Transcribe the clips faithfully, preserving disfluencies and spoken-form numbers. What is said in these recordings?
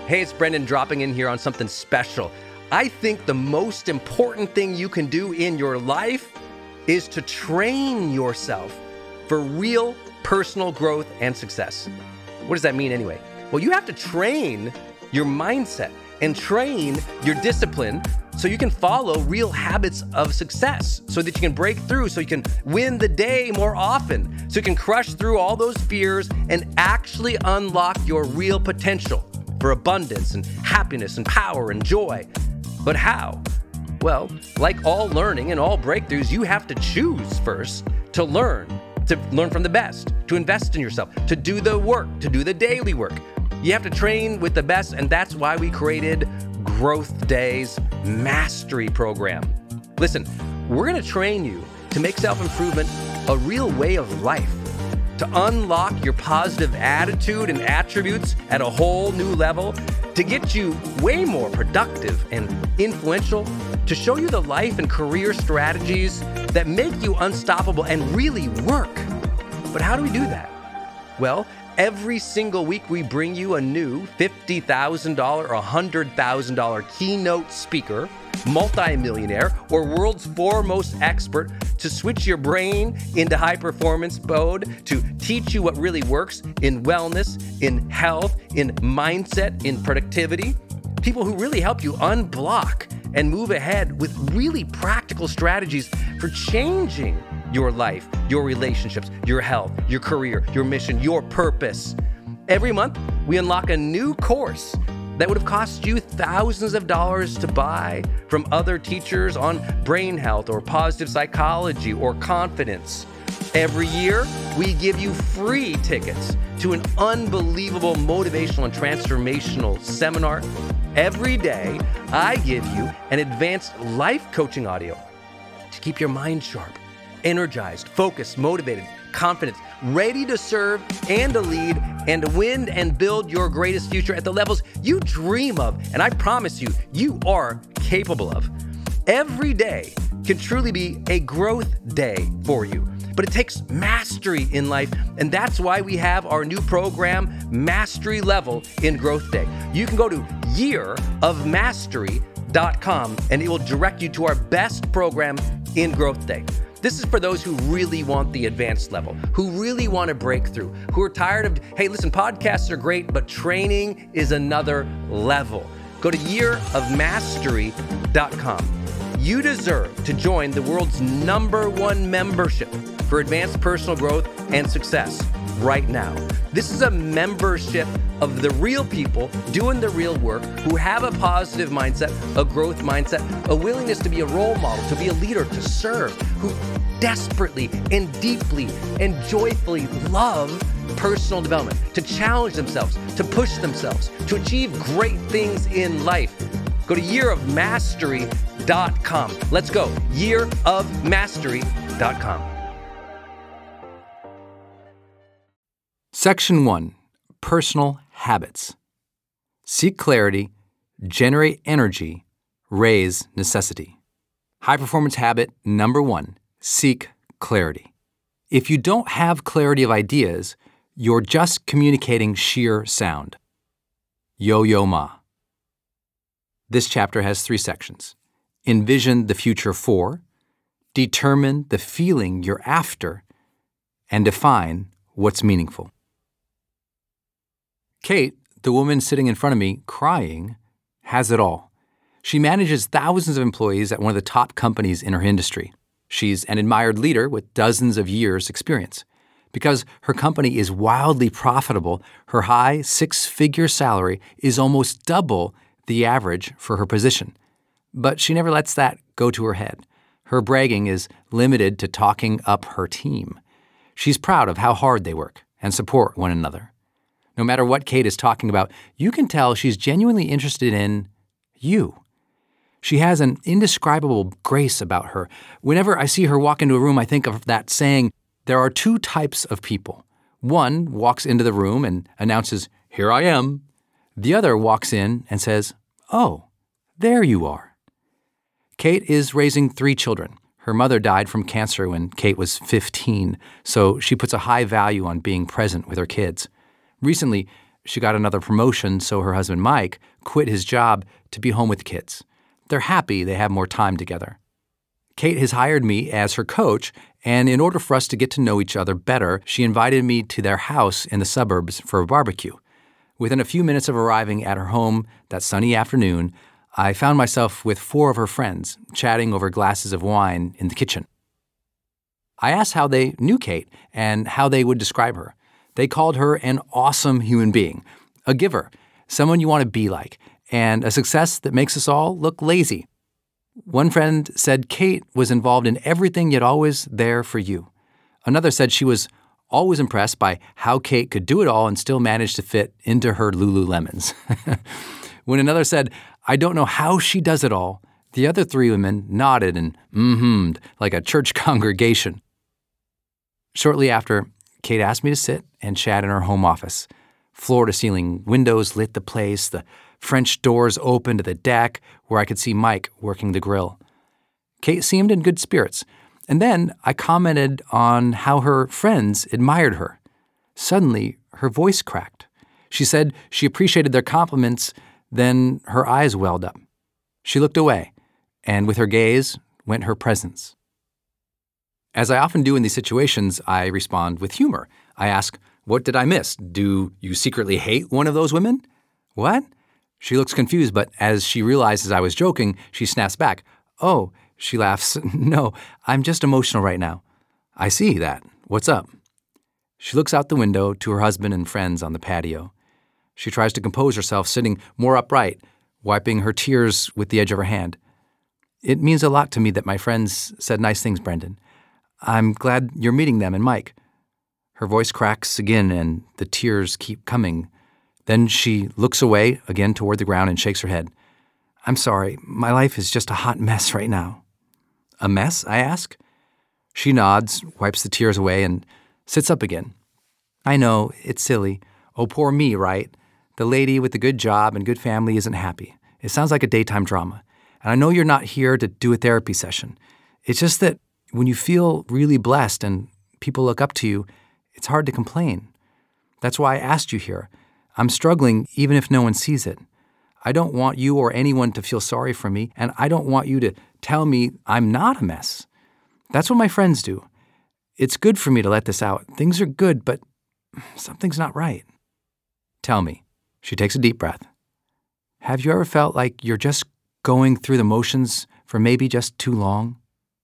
Hey, it's Brendan dropping in here on something special. I think the most important thing you can do in your life is to train yourself for real personal growth and success. What does that mean anyway? Well, you have to train your mindset and train your discipline so you can follow real habits of success, so that you can break through, so you can win the day more often, so you can crush through all those fears and actually unlock your real potential for abundance and happiness and power and joy. But how? Well, like all learning and all breakthroughs, you have to choose first to learn, to learn from the best, to invest in yourself, to do the work, to do the daily work. You have to train with the best, and that's why we created Growth Day's Mastery Program. Listen, we're gonna train you to make self-improvement a real way of life, to unlock your positive attitude and attributes at a whole new level, to get you way more productive and influential, to show you the life and career strategies that make you unstoppable and really work. But how do we do that? Well, every single week we bring you a new fifty thousand dollars or one hundred thousand dollars keynote speaker, multimillionaire, or world's foremost expert to switch your brain into high performance mode, to teach you what really works in wellness, in health, in mindset, in productivity. People who really help you unblock and move ahead with really practical strategies for changing your life, your relationships, your health, your career, your mission, your purpose. Every month, we unlock a new course that would have cost you thousands of dollars to buy from other teachers on brain health or positive psychology or confidence. Every year, we give you free tickets to an unbelievable motivational and transformational seminar. Every day, I give you an advanced life coaching audio to keep your mind sharp, energized, focused, motivated, confident, ready to serve and to lead and to win and build your greatest future at the levels you dream of. And I promise you, you are capable of. Every day can truly be a growth day for you, but it takes mastery in life. And that's why we have our new program, Mastery Level in Growth Day. You can go to year of mastery dot com and it will direct you to our best program in Growth Day. This is for those who really want the advanced level, who really want to break through, who are tired of, hey, listen, podcasts are great, but training is another level. Go to year of mastery dot com. You deserve to join the world's number one membership for advanced personal growth and success right now. This is a membership of the real people doing the real work, who have a positive mindset, a growth mindset, a willingness to be a role model, to be a leader, to serve, who desperately and deeply and joyfully love personal development, to challenge themselves, to push themselves, to achieve great things in life. Go to year of mastery dot com. Let's go, year of mastery dot com. Section one, Personal Habits. Seek clarity, generate energy, raise necessity. High performance habit number one, seek clarity. If you don't have clarity of ideas, you're just communicating sheer sound. Yo-Yo Ma. This chapter has three sections. Envision the future for, determine the feeling you're after, and define what's meaningful. Kate, the woman sitting in front of me crying, has it all. She manages thousands of employees at one of the top companies in her industry. She's an admired leader with dozens of years' experience. Because her company is wildly profitable, her high six-figure salary is almost double the average for her position. But she never lets that go to her head. Her bragging is limited to talking up her team. She's proud of how hard they work and support one another. No matter what Kate is talking about, you can tell she's genuinely interested in you. She has an indescribable grace about her. Whenever I see her walk into a room, I think of that saying, there are two types of people. One walks into the room and announces, "Here I am." The other walks in and says, "Oh, there you are." Kate is raising three children. Her mother died from cancer when Kate was fifteen, so she puts a high value on being present with her kids. Recently, she got another promotion, so her husband Mike quit his job to be home with the kids. They're happy they have more time together. Kate has hired me as her coach, and in order for us to get to know each other better, she invited me to their house in the suburbs for a barbecue. Within a few minutes of arriving at her home that sunny afternoon, I found myself with four of her friends, chatting over glasses of wine in the kitchen. I asked how they knew Kate and how they would describe her. They called her an awesome human being, a giver, someone you want to be like, and a success that makes us all look lazy. One friend said Kate was involved in everything yet always there for you. Another said she was always impressed by how Kate could do it all and still manage to fit into her Lululemons. When another said, I don't know how she does it all, the other three women nodded and mm-hmmed like a church congregation. Shortly after, Kate asked me to sit and chat in her home office. Floor-to-ceiling windows lit the place. The French doors opened to the deck where I could see Mike working the grill. Kate seemed in good spirits. And then I commented on how her friends admired her. Suddenly, her voice cracked. She said she appreciated their compliments, then her eyes welled up. She looked away, and with her gaze went her presence. As I often do in these situations, I respond with humor. I ask, what did I miss? Do you secretly hate one of those women? What? She looks confused, but as she realizes I was joking, she snaps back. Oh, she laughs. No, I'm just emotional right now. I see that. What's up? She looks out the window to her husband and friends on the patio. She tries to compose herself, sitting more upright, wiping her tears with the edge of her hand. It means a lot to me that my friends said nice things, Brendan. I'm glad you're meeting them and Mike. Her voice cracks again and the tears keep coming. Then she looks away again toward the ground and shakes her head. I'm sorry, my life is just a hot mess right now. A mess, I ask? She nods, wipes the tears away, and sits up again. I know, it's silly. Oh, poor me, right? The lady with the good job and good family isn't happy. It sounds like a daytime drama. And I know you're not here to do a therapy session. It's just that when you feel really blessed and people look up to you, it's hard to complain. That's why I asked you here. I'm struggling even if no one sees it. I don't want you or anyone to feel sorry for me, and I don't want you to tell me I'm not a mess. That's what my friends do. It's good for me to let this out. Things are good, but something's not right. Tell me. She takes a deep breath. Have you ever felt like you're just going through the motions for maybe just too long?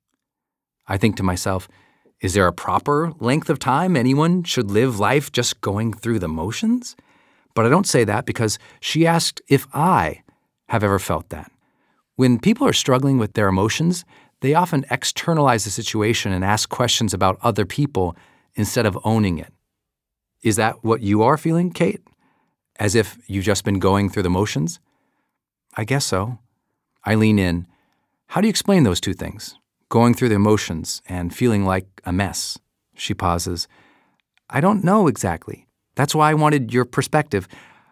I think to myself, is there a proper length of time anyone should live life just going through the motions? But I don't say that because she asked if I have ever felt that. When people are struggling with their emotions, they often externalize the situation and ask questions about other people instead of owning it. Is that what you are feeling, Kate? As if you've just been going through the motions? I guess so. I lean in. How do you explain those two things? Going through the emotions and feeling like a mess. She pauses. I don't know exactly. That's why I wanted your perspective.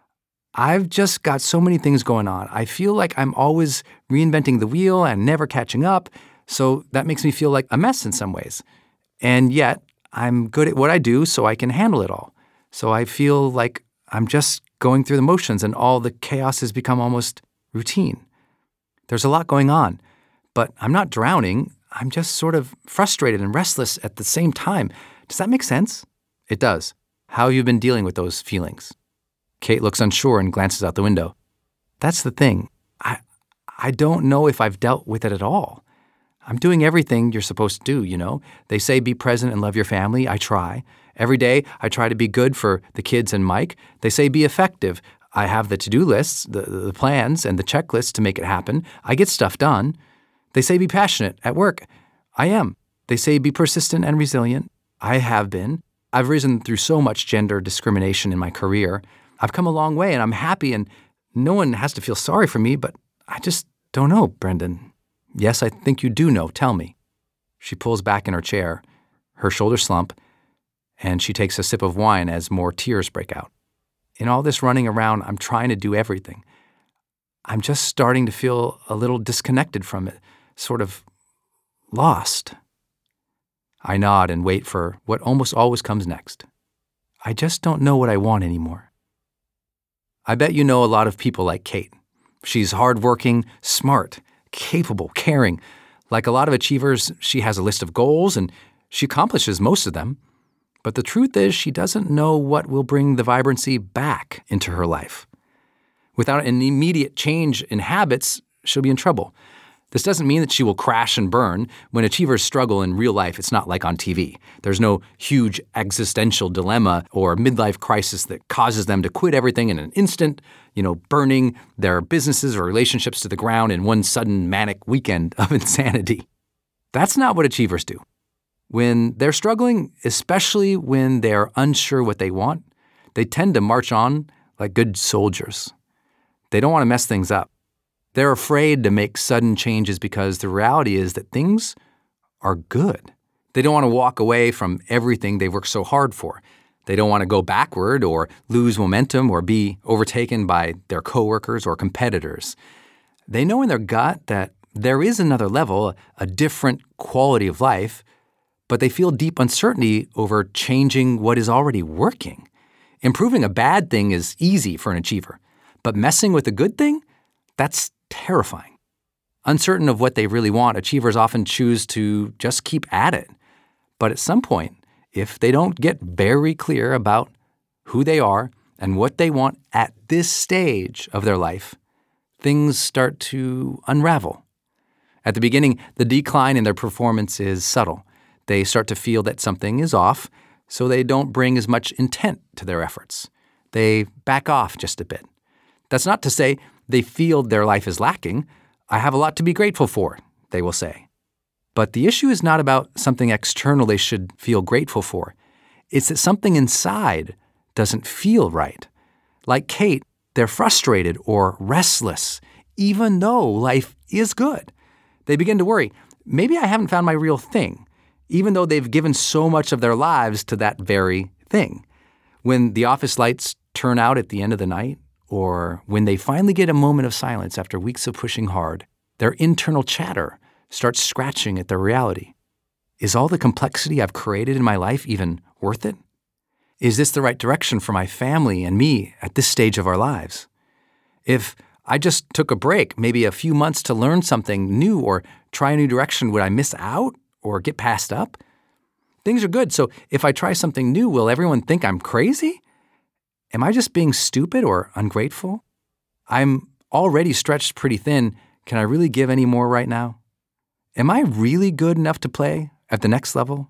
I've just got so many things going on. I feel like I'm always reinventing the wheel and never catching up, so that makes me feel like a mess in some ways. And yet, I'm good at what I do, so I can handle it all. So I feel like I'm just going through the motions and all the chaos has become almost routine. There's a lot going on, but I'm not drowning. I'm just sort of frustrated and restless at the same time. Does that make sense? It does. How have you been dealing with those feelings? Kate looks unsure and glances out the window. That's the thing. I I don't know if I've dealt with it at all. I'm doing everything you're supposed to do, you know. They say be present and love your family. I try. Every day, I try to be good for the kids and Mike. They say be effective. I have the to-do lists, the, the plans, and the checklists to make it happen. I get stuff done. They say be passionate at work. I am. They say be persistent and resilient. I have been. I've risen through so much gender discrimination in my career. I've come a long way, and I'm happy, and no one has to feel sorry for me, but I just don't know, Brendan. Yes, I think you do know. Tell me. She pulls back in her chair, her shoulders slump, and she takes a sip of wine as more tears break out. In all this running around, I'm trying to do everything. I'm just starting to feel a little disconnected from it, sort of lost. I nod and wait for what almost always comes next. I just don't know what I want anymore. I bet you know a lot of people like Kate. She's hardworking, smart, capable, caring. Like a lot of achievers, she has a list of goals and she accomplishes most of them. But the truth is, she doesn't know what will bring the vibrancy back into her life. Without an immediate change in habits, she'll be in trouble. This doesn't mean that she will crash and burn. When achievers struggle in real life, it's not like on T V. There's no huge existential dilemma or midlife crisis that causes them to quit everything in an instant, you know, burning their businesses or relationships to the ground in one sudden manic weekend of insanity. That's not what achievers do. When they're struggling, especially when they're unsure what they want, they tend to march on like good soldiers. They don't want to mess things up. They're afraid to make sudden changes because the reality is that things are good. They don't want to walk away from everything they've worked so hard for. They don't want to go backward or lose momentum or be overtaken by their coworkers or competitors. They know in their gut that there is another level, a different quality of life, but they feel deep uncertainty over changing what is already working. Improving a bad thing is easy for an achiever, but messing with a good thing, that's terrifying. Uncertain of what they really want, achievers often choose to just keep at it. But at some point, if they don't get very clear about who they are and what they want at this stage of their life, things start to unravel. At the beginning, the decline in their performance is subtle. They start to feel that something is off, so they don't bring as much intent to their efforts. They back off just a bit. That's not to say they feel their life is lacking. I have a lot to be grateful for, they will say. But the issue is not about something external they should feel grateful for. It's that something inside doesn't feel right. Like Kate, they're frustrated or restless, even though life is good. They begin to worry, maybe I haven't found my real thing, even though they've given so much of their lives to that very thing. When the office lights turn out at the end of the night, or when they finally get a moment of silence after weeks of pushing hard, their internal chatter starts scratching at their reality. Is all the complexity I've created in my life even worth it? Is this the right direction for my family and me at this stage of our lives? If I just took a break, maybe a few months to learn something new or try a new direction, would I miss out or get passed up? Things are good, so if I try something new, will everyone think I'm crazy? Am I just being stupid or ungrateful? I'm already stretched pretty thin. Can I really give any more right now? Am I really good enough to play at the next level?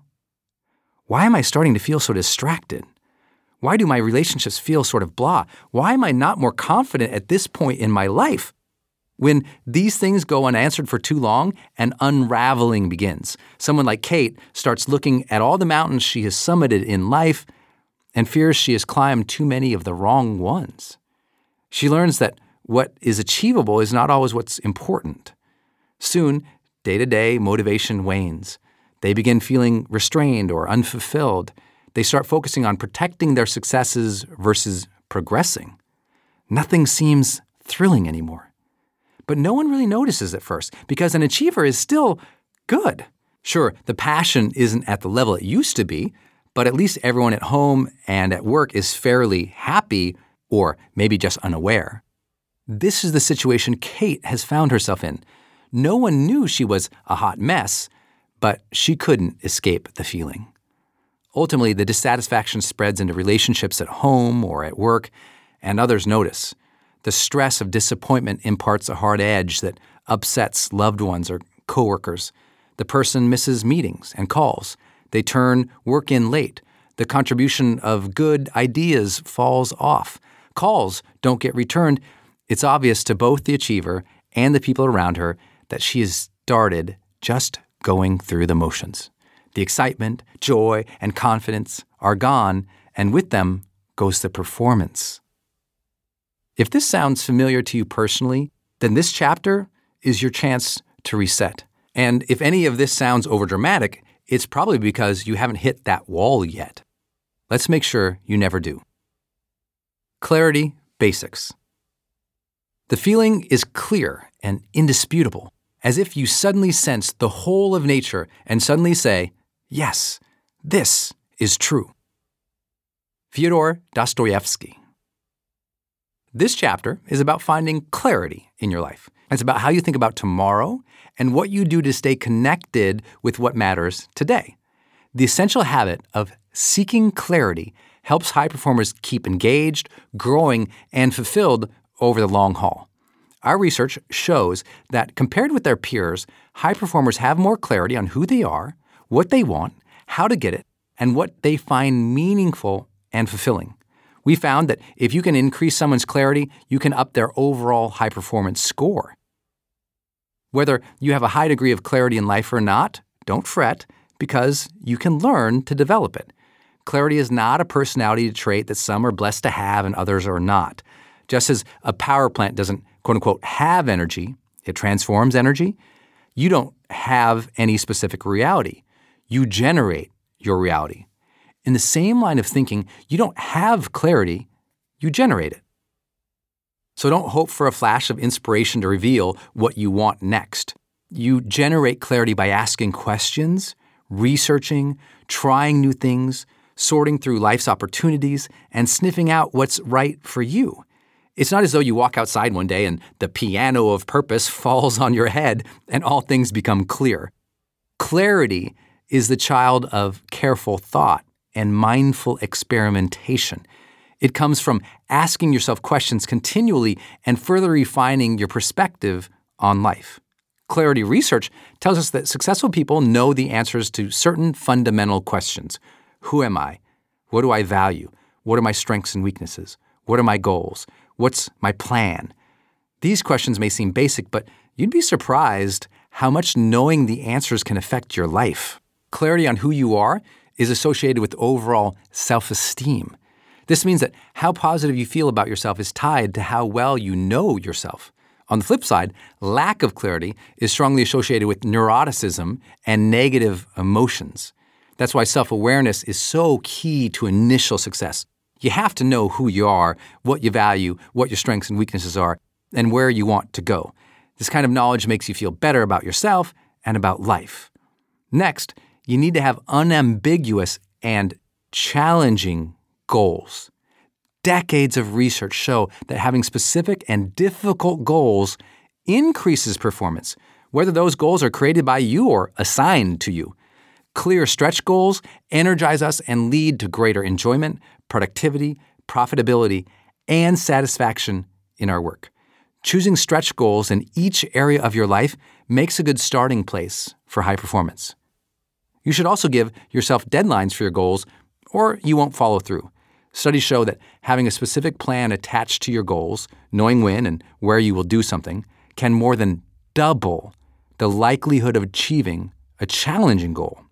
Why am I starting to feel so distracted? Why do my relationships feel sort of blah? Why am I not more confident at this point in my life? When these things go unanswered for too long, an unraveling begins. Someone like Kate starts looking at all the mountains she has summited in life and fears she has climbed too many of the wrong ones. She learns that what is achievable is not always what's important. Soon, day-to-day motivation wanes. They begin feeling restrained or unfulfilled. They start focusing on protecting their successes versus progressing. Nothing seems thrilling anymore. But no one really notices at first because an achiever is still good. Sure, the passion isn't at the level it used to be, but at least everyone at home and at work is fairly happy or maybe just unaware. This is the situation Kate has found herself in. No one knew she was a hot mess, but she couldn't escape the feeling. Ultimately, the dissatisfaction spreads into relationships at home or at work, and others notice. The stress of disappointment imparts a hard edge that upsets loved ones or coworkers. The person misses meetings and calls. They turn work in late. The contribution of good ideas falls off. Calls don't get returned. It's obvious to both the achiever and the people around her that she has started just going through the motions. The excitement, joy, and confidence are gone, and with them goes the performance. If this sounds familiar to you personally, then this chapter is your chance to reset. And if any of this sounds overdramatic, it's probably because you haven't hit that wall yet. Let's make sure you never do. Clarity basics. The feeling is clear and indisputable, as if you suddenly sense the whole of nature and suddenly say, yes, this is true. Fyodor Dostoevsky. This chapter is about finding clarity in your life. It's about how you think about tomorrow and what you do to stay connected with what matters today. The essential habit of seeking clarity helps high performers keep engaged, growing, and fulfilled over the long haul. Our research shows that compared with their peers, high performers have more clarity on who they are, what they want, how to get it, and what they find meaningful and fulfilling. We found that if you can increase someone's clarity, you can up their overall high performance score. Whether you have a high degree of clarity in life or not, don't fret, because you can learn to develop it. Clarity is not a personality trait that some are blessed to have and others are not. Just as a power plant doesn't, quote unquote, have energy, it transforms energy, you don't have any specific reality. You generate your reality. In the same line of thinking, you don't have clarity, you generate it. So don't hope for a flash of inspiration to reveal what you want next. You generate clarity by asking questions, researching, trying new things, sorting through life's opportunities, and sniffing out what's right for you. It's not as though you walk outside one day and the piano of purpose falls on your head and all things become clear. Clarity is the child of careful thought and mindful experimentation. It comes from asking yourself questions continually and further refining your perspective on life. Clarity research tells us that successful people know the answers to certain fundamental questions. Who am I? What do I value? What are my strengths and weaknesses? What are my goals? What's my plan? These questions may seem basic, but you'd be surprised how much knowing the answers can affect your life. Clarity on who you are is associated with overall self-esteem. This means that how positive you feel about yourself is tied to how well you know yourself. On the flip side, lack of clarity is strongly associated with neuroticism and negative emotions. That's why self-awareness is so key to initial success. You have to know who you are, what you value, what your strengths and weaknesses are, and where you want to go. This kind of knowledge makes you feel better about yourself and about life. Next, you need to have unambiguous and challenging goals. Decades of research show that having specific and difficult goals increases performance, whether those goals are created by you or assigned to you. Clear stretch goals energize us and lead to greater enjoyment, productivity, profitability, and satisfaction in our work. Choosing stretch goals in each area of your life makes a good starting place for high performance. You should also give yourself deadlines for your goals, or you won't follow through. Studies show that having a specific plan attached to your goals, knowing when and where you will do something, can more than double the likelihood of achieving a challenging goal.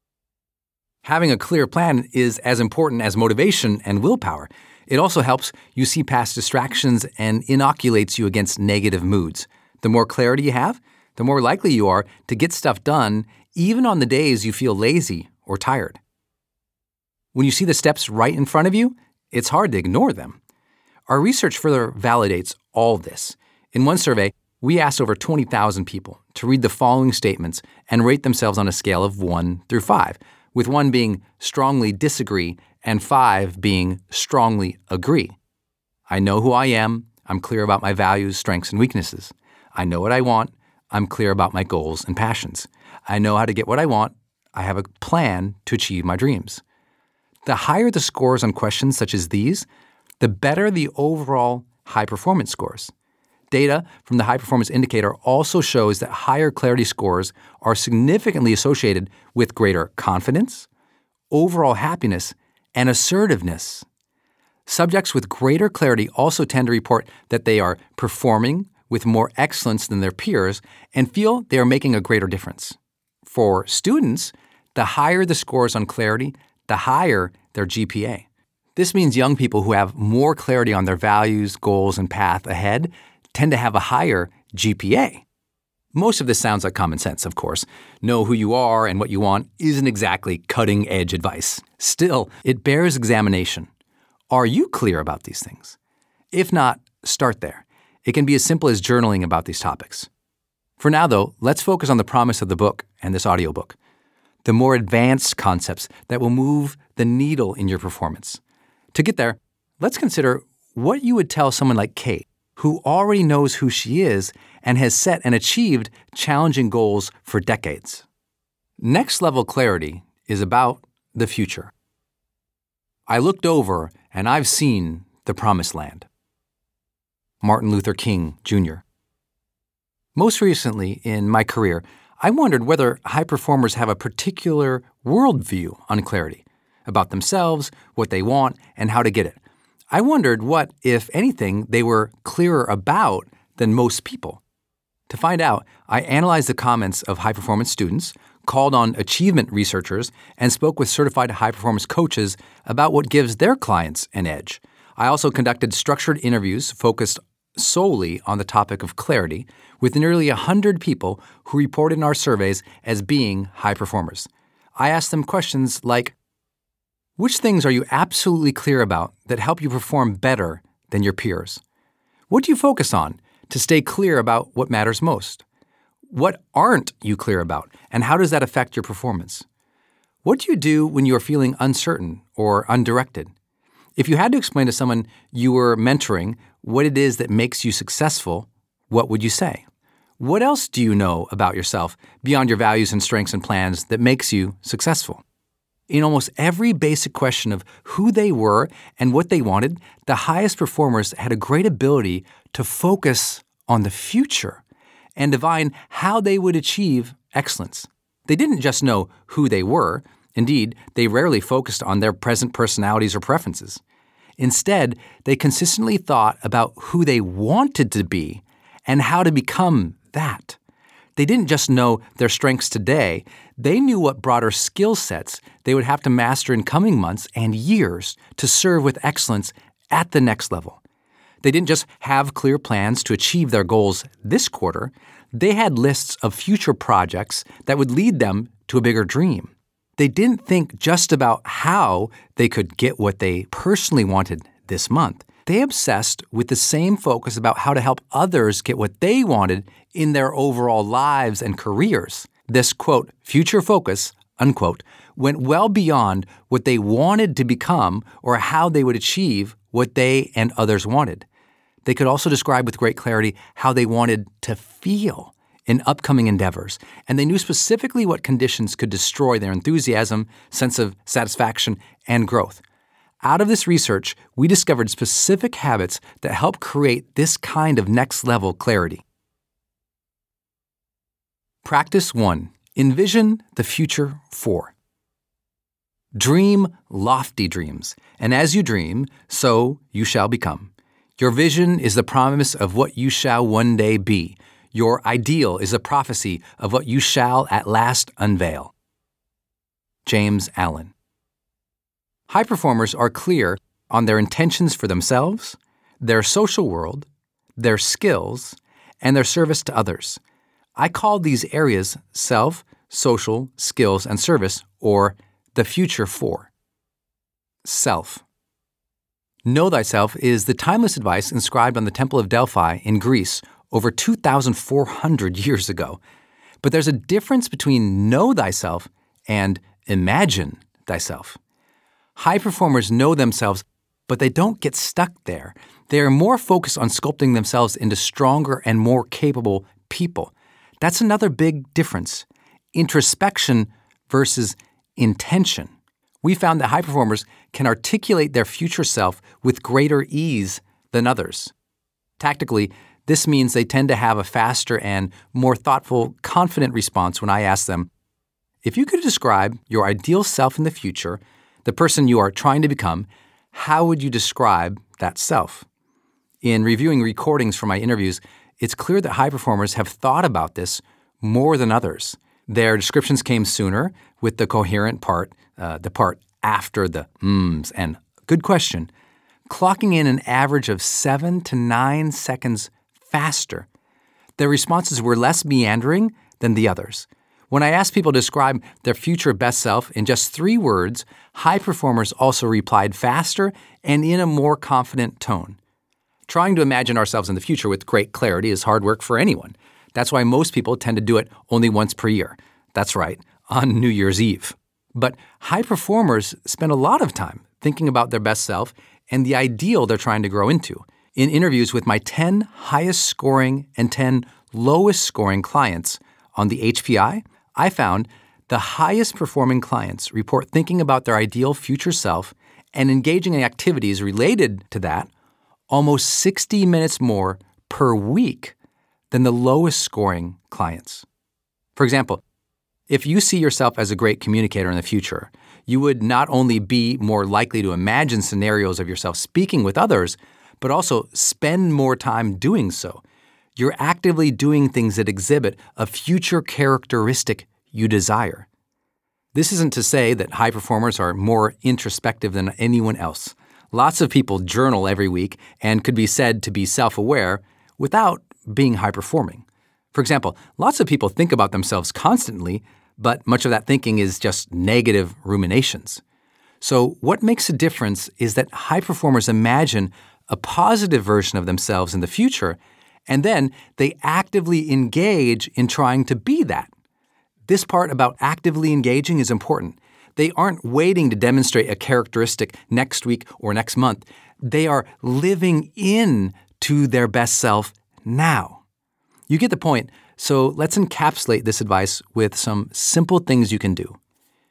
Having a clear plan is as important as motivation and willpower. It also helps you see past distractions and inoculates you against negative moods. The more clarity you have, the more likely you are to get stuff done, even on the days you feel lazy or tired. When you see the steps right in front of you, it's hard to ignore them. Our research further validates all this. In one survey, we asked over twenty thousand people to read the following statements and rate themselves on a scale of one through five, with one being strongly disagree and five being strongly agree. I know who I am. I'm clear about my values, strengths, and weaknesses. I know what I want. I'm clear about my goals and passions. I know how to get what I want. I have a plan to achieve my dreams. The higher the scores on questions such as these, the better the overall high performance scores. Data from the High Performance Indicator also shows that higher clarity scores are significantly associated with greater confidence, overall happiness, and assertiveness. Subjects with greater clarity also tend to report that they are performing with more excellence than their peers and feel they are making a greater difference. For students, the higher the scores on clarity, the higher their G P A. This means young people who have more clarity on their values, goals, and path ahead tend to have a higher G P A. Most of this sounds like common sense, of course. Know who you are and what you want isn't exactly cutting-edge advice. Still, it bears examination. Are you clear about these things? If not, start there. It can be as simple as journaling about these topics. For now, though, let's focus on the promise of the book and this audiobook, the more advanced concepts that will move the needle in your performance. To get there, let's consider what you would tell someone like Kate, who already knows who she is and has set and achieved challenging goals for decades. Next level clarity is about the future. I looked over and I've seen the promised land. Martin Luther King, Junior Most recently in my career, I wondered whether high performers have a particular worldview on clarity about themselves, what they want, and how to get it. I wondered what, if anything, they were clearer about than most people. To find out, I analyzed the comments of high-performance students, called on achievement researchers, and spoke with certified high-performance coaches about what gives their clients an edge. I also conducted structured interviews focused solely on the topic of clarity with nearly one hundred people who reported in our surveys as being high performers. I asked them questions like, which things are you absolutely clear about that help you perform better than your peers? What do you focus on to stay clear about what matters most? What aren't you clear about, and how does that affect your performance? What do you do when you are feeling uncertain or undirected? If you had to explain to someone you were mentoring what it is that makes you successful, what would you say? What else do you know about yourself beyond your values and strengths and plans that makes you successful? In almost every basic question of who they were and what they wanted, the highest performers had a great ability to focus on the future and divine how they would achieve excellence. They didn't just know who they were. Indeed, they rarely focused on their present personalities or preferences. Instead, they consistently thought about who they wanted to be and how to become that. They didn't just know their strengths today, they knew what broader skill sets they would have to master in coming months and years to serve with excellence at the next level. They didn't just have clear plans to achieve their goals this quarter, they had lists of future projects that would lead them to a bigger dream. They didn't think just about how they could get what they personally wanted this month. They obsessed with the same focus about how to help others get what they wanted in their overall lives and careers. This, quote, future focus, unquote, went well beyond what they wanted to become or how they would achieve what they and others wanted. They could also describe with great clarity how they wanted to feel in upcoming endeavors, and they knew specifically what conditions could destroy their enthusiasm, sense of satisfaction, and growth. Out of this research, we discovered specific habits that help create this kind of next-level clarity. Practice one. Envision the future four. Dream lofty dreams, and as you dream, so you shall become. Your vision is the promise of what you shall one day be. Your ideal is a prophecy of what you shall at last unveil. James Allen. High performers are clear on their intentions for themselves, their social world, their skills, and their service to others. I call these areas self, social, skills, and service, or the future four. Self. Know thyself is the timeless advice inscribed on the Temple of Delphi in Greece over two thousand four hundred years ago. But there's a difference between know thyself and imagine thyself. High performers know themselves, but they don't get stuck there. They are more focused on sculpting themselves into stronger and more capable people. That's another big difference. Introspection versus intention. We found that high performers can articulate their future self with greater ease than others. Tactically, this means they tend to have a faster and more thoughtful, confident response when I ask them, if you could describe your ideal self in the future, the person you are trying to become, how would you describe that self? In reviewing recordings from my interviews, it's clear that high performers have thought about this more than others. Their descriptions came sooner with the coherent part, uh, the part after the mms and good question, clocking in an average of seven to nine seconds faster. Their responses were less meandering than the others. When I asked people to describe their future best self in just three words, high performers also replied faster and in a more confident tone. Trying to imagine ourselves in the future with great clarity is hard work for anyone. That's why most people tend to do it only once per year. That's right, on New Year's Eve. But high performers spend a lot of time thinking about their best self and the ideal they're trying to grow into. In interviews with my ten highest scoring and ten lowest scoring clients on the H P I, I found the highest performing clients report thinking about their ideal future self and engaging in activities related to that almost sixty minutes more per week than the lowest scoring clients. For example, if you see yourself as a great communicator in the future, you would not only be more likely to imagine scenarios of yourself speaking with others, but also spend more time doing so. You're actively doing things that exhibit a future characteristic you desire. This isn't to say that high performers are more introspective than anyone else. Lots of people journal every week and could be said to be self-aware without being high-performing. For example, lots of people think about themselves constantly, but much of that thinking is just negative ruminations. So what makes a difference is that high performers imagine a positive version of themselves in the future, and then they actively engage in trying to be that. This part about actively engaging is important. They aren't waiting to demonstrate a characteristic next week or next month. They are living in to their best self now. You get the point, so let's encapsulate this advice with some simple things you can do.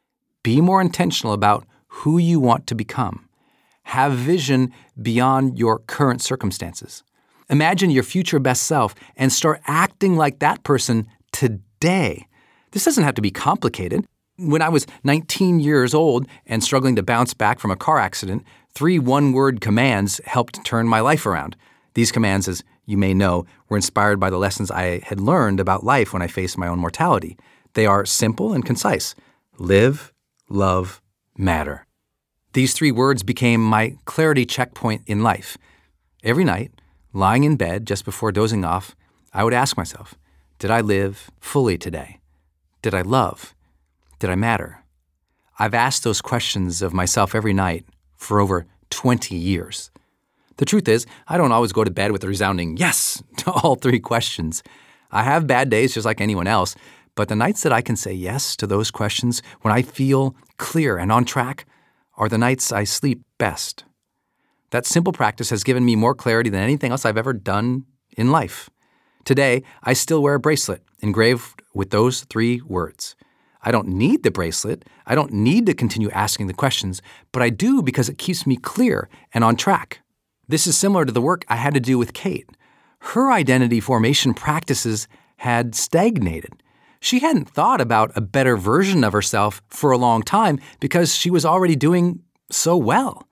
Be more intentional about who you want to become. Have vision beyond your current circumstances. Imagine your future best self and start acting like that person today. This doesn't have to be complicated. When I was nineteen years old and struggling to bounce back from a car accident, three one-word commands helped turn my life around. These commands, as you may know, were inspired by the lessons I had learned about life when I faced my own mortality. They are simple and concise. Live, love, matter. These three words became my clarity checkpoint in life. Every night, lying in bed just before dozing off, I would ask myself, did I live fully today? Did I love? Did I matter? I've asked those questions of myself every night for over twenty years. The truth is, I don't always go to bed with a resounding yes to all three questions. I have bad days just like anyone else, but the nights that I can say yes to those questions when I feel clear and on track are the nights I sleep best. That simple practice has given me more clarity than anything else I've ever done in life. Today, I still wear a bracelet engraved with those three words. I don't need the bracelet. I don't need to continue asking the questions, but I do because it keeps me clear and on track. This is similar to the work I had to do with Kate. Her identity formation practices had stagnated. She hadn't thought about a better version of herself for a long time because she was already doing so well.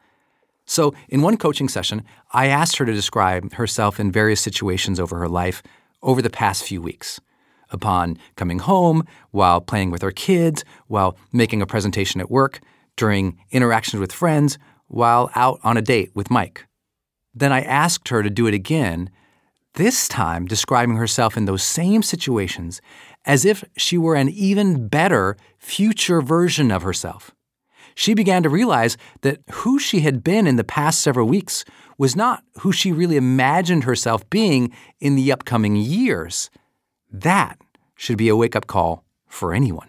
So in one coaching session, I asked her to describe herself in various situations over her life over the past few weeks. Upon coming home, while playing with her kids, while making a presentation at work, during interactions with friends, while out on a date with Mike. Then I asked her to do it again, this time describing herself in those same situations as if she were an even better future version of herself. She began to realize that who she had been in the past several weeks was not who she really imagined herself being in the upcoming years. That should be a wake-up call for anyone.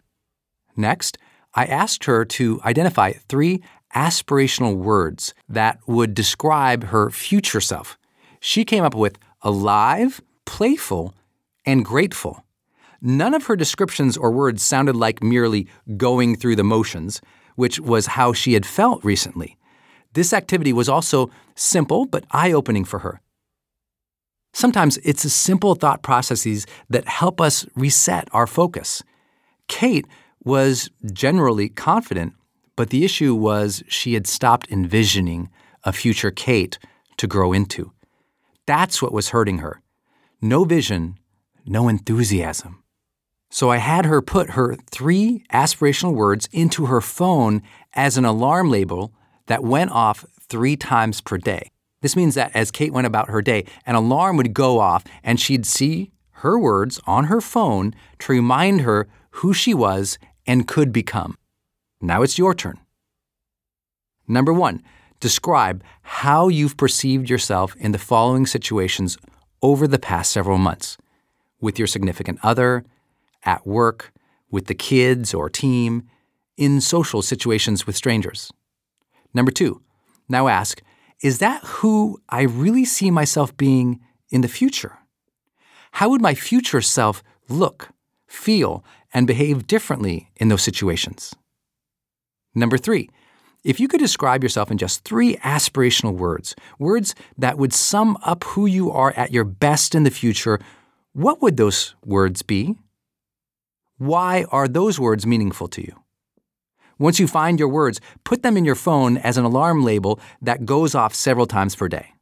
Next, I asked her to identify three aspirational words that would describe her future self. She came up with alive, playful, and grateful. None of her descriptions or words sounded like merely going through the motions, which was how she had felt recently. This activity was also simple but eye-opening for her. Sometimes it's the simple thought processes that help us reset our focus. Kate was generally confident, but the issue was she had stopped envisioning a future Kate to grow into. That's what was hurting her. No vision, no enthusiasm. So I had her put her three aspirational words into her phone as an alarm label that went off three times per day. This means that as Kate went about her day, an alarm would go off and she'd see her words on her phone to remind her who she was and could become. Now it's your turn. Number one, describe how you've perceived yourself in the following situations over the past several months. With your significant other, at work, with the kids or team, in social situations with strangers. Number two, now ask, is that who I really see myself being in the future? How would my future self look, feel, and behave differently in those situations? Number three, if you could describe yourself in just three aspirational words, words that would sum up who you are at your best in the future, what would those words be? Why are those words meaningful to you? Once you find your words, put them in your phone as an alarm label that goes off several times per day.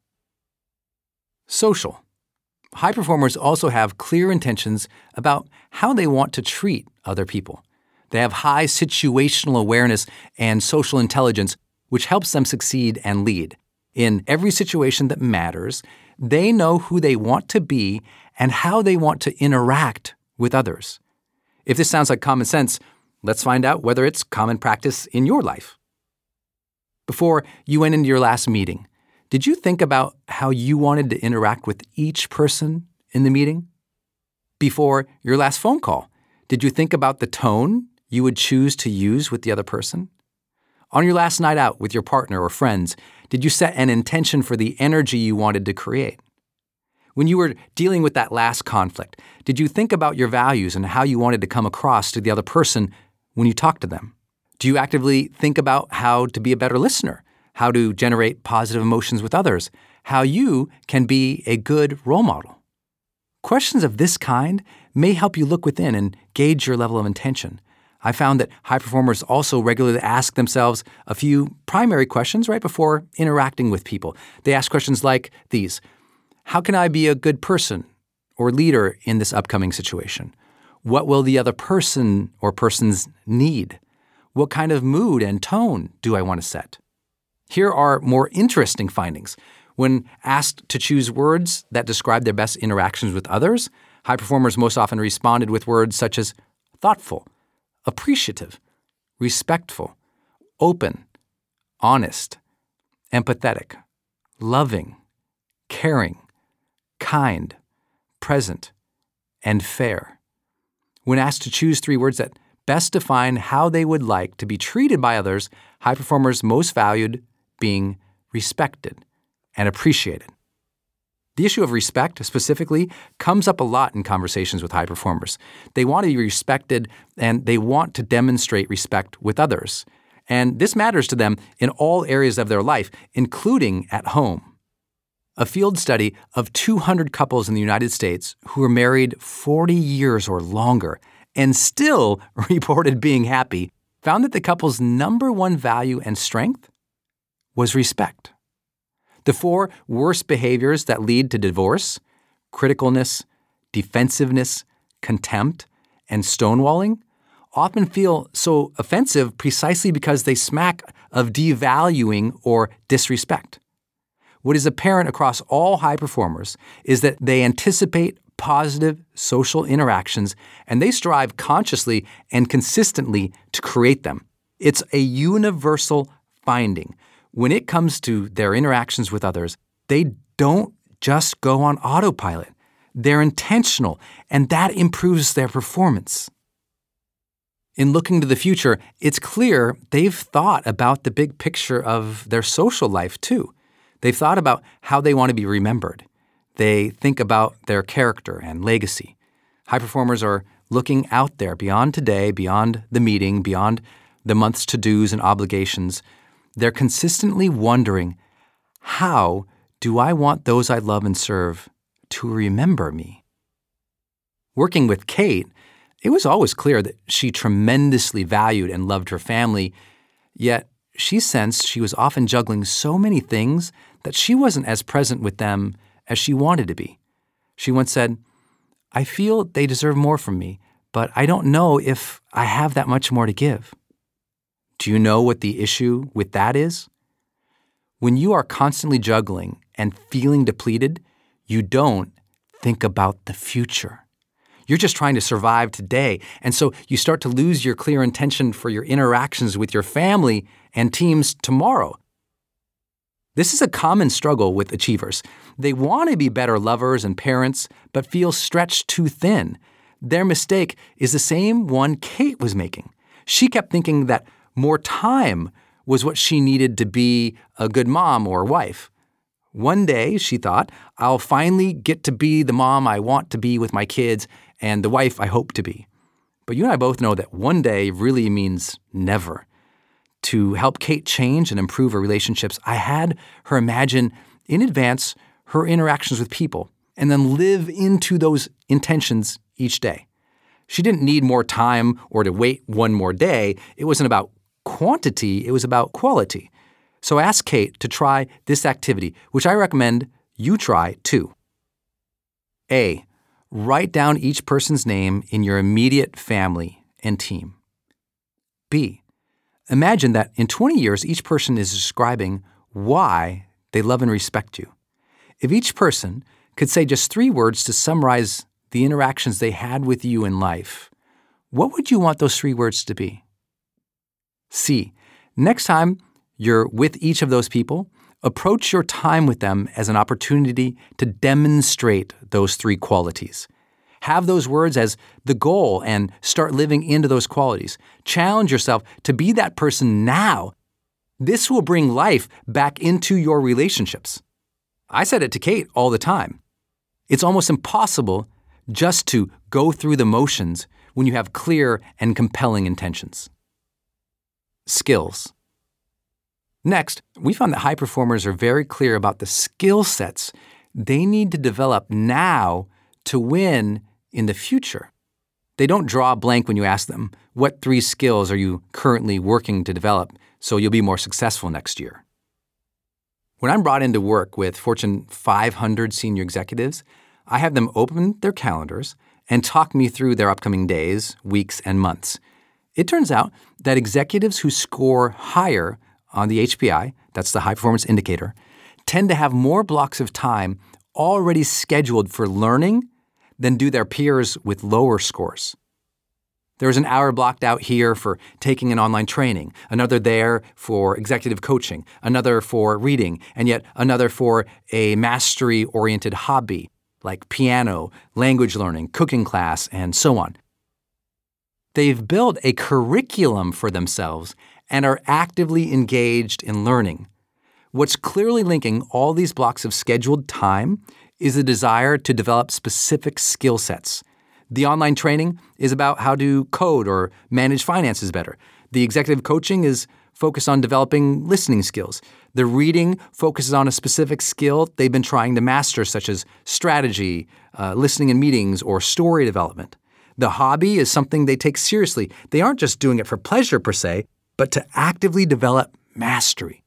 Social. High performers also have clear intentions about how they want to treat other people. They have high situational awareness and social intelligence, which helps them succeed and lead. In every situation that matters, they know who they want to be and how they want to interact with others. If this sounds like common sense, let's find out whether it's common practice in your life. Before you went into your last meeting, did you think about how you wanted to interact with each person in the meeting? Before your last phone call, did you think about the tone you would choose to use with the other person? On your last night out with your partner or friends, did you set an intention for the energy you wanted to create? When you were dealing with that last conflict, did you think about your values and how you wanted to come across to the other person when you talked to them? Do you actively think about how to be a better listener, how to generate positive emotions with others, how you can be a good role model? Questions of this kind may help you look within and gauge your level of intention. I found that high performers also regularly ask themselves a few primary questions right before interacting with people. They ask questions like these: how can I be a good person or leader in this upcoming situation? What will the other person or persons need? What kind of mood and tone do I want to set? Here are more interesting findings. When asked to choose words that describe their best interactions with others, high performers most often responded with words such as thoughtful, appreciative, respectful, open, honest, empathetic, loving, caring, kind, present, and fair. When asked to choose three words that best define how they would like to be treated by others, high performers most valued being respected and appreciated. The issue of respect, specifically, comes up a lot in conversations with high performers. They want to be respected, and they want to demonstrate respect with others. And this matters to them in all areas of their life, including at home. A field study of two hundred couples in the United States who were married forty years or longer and still reported being happy found that the couple's number one value and strength was respect. The four worst behaviors that lead to divorce, criticalness, defensiveness, contempt, and stonewalling, often feel so offensive precisely because they smack of devaluing or disrespect. What is apparent across all high performers is that they anticipate positive social interactions and they strive consciously and consistently to create them. It's a universal finding. When it comes to their interactions with others, they don't just go on autopilot. They're intentional, and that improves their performance. In looking to the future, it's clear they've thought about the big picture of their social life, too. They've thought about how they want to be remembered. They think about their character and legacy. High performers are looking out there beyond today, beyond the meeting, beyond the month's to-dos and obligations. They're consistently wondering, how do I want those I love and serve to remember me? Working with Kate, it was always clear that she tremendously valued and loved her family, yet she sensed she was often juggling so many things that she wasn't as present with them as she wanted to be. She once said, "I feel they deserve more from me, but I don't know if I have that much more to give." Do you know what the issue with that is? When you are constantly juggling and feeling depleted, you don't think about the future. You're just trying to survive today, and so you start to lose your clear intention for your interactions with your family and teams tomorrow. This is a common struggle with achievers. They want to be better lovers and parents, but feel stretched too thin. Their mistake is the same one Kate was making. She kept thinking that more time was what she needed to be a good mom or wife. One day, she thought, I'll finally get to be the mom I want to be with my kids and the wife I hope to be. But you and I both know that one day really means never. To help Kate change and improve her relationships, I had her imagine in advance her interactions with people and then live into those intentions each day. She didn't need more time or to wait one more day. It wasn't about quantity, it was about quality. So I asked Kate to try this activity, which I recommend you try too. A, write down each person's name in your immediate family and team. B, imagine that in twenty years, each person is describing why they love and respect you. If each person could say just three words to summarize the interactions they had with you in life, what would you want those three words to be? C, next time you're with each of those people, approach your time with them as an opportunity to demonstrate those three qualities. Have those words as the goal and start living into those qualities. Challenge yourself to be that person now. This will bring life back into your relationships. I said it to Kate all the time. It's almost impossible just to go through the motions when you have clear and compelling intentions. Skills. Next, we found that high performers are very clear about the skill sets they need to develop now to win in the future. They don't draw a blank when you ask them, what three skills are you currently working to develop so you'll be more successful next year? When I'm brought into work with Fortune five hundred senior executives, I have them open their calendars and talk me through their upcoming days, weeks, and months. It turns out that executives who score higher on the H P I, that's the high performance indicator, tend to have more blocks of time already scheduled for learning than do their peers with lower scores. There's an hour blocked out here for taking an online training, another there for executive coaching, another for reading, and yet another for a mastery-oriented hobby like piano, language learning, cooking class, and so on. They've built a curriculum for themselves and are actively engaged in learning. What's clearly linking all these blocks of scheduled time is a desire to develop specific skill sets. The online training is about how to code or manage finances better. The executive coaching is focused on developing listening skills. The reading focuses on a specific skill they've been trying to master, such as strategy, uh, listening in meetings, or story development. The hobby is something they take seriously. They aren't just doing it for pleasure per se, but to actively develop mastery.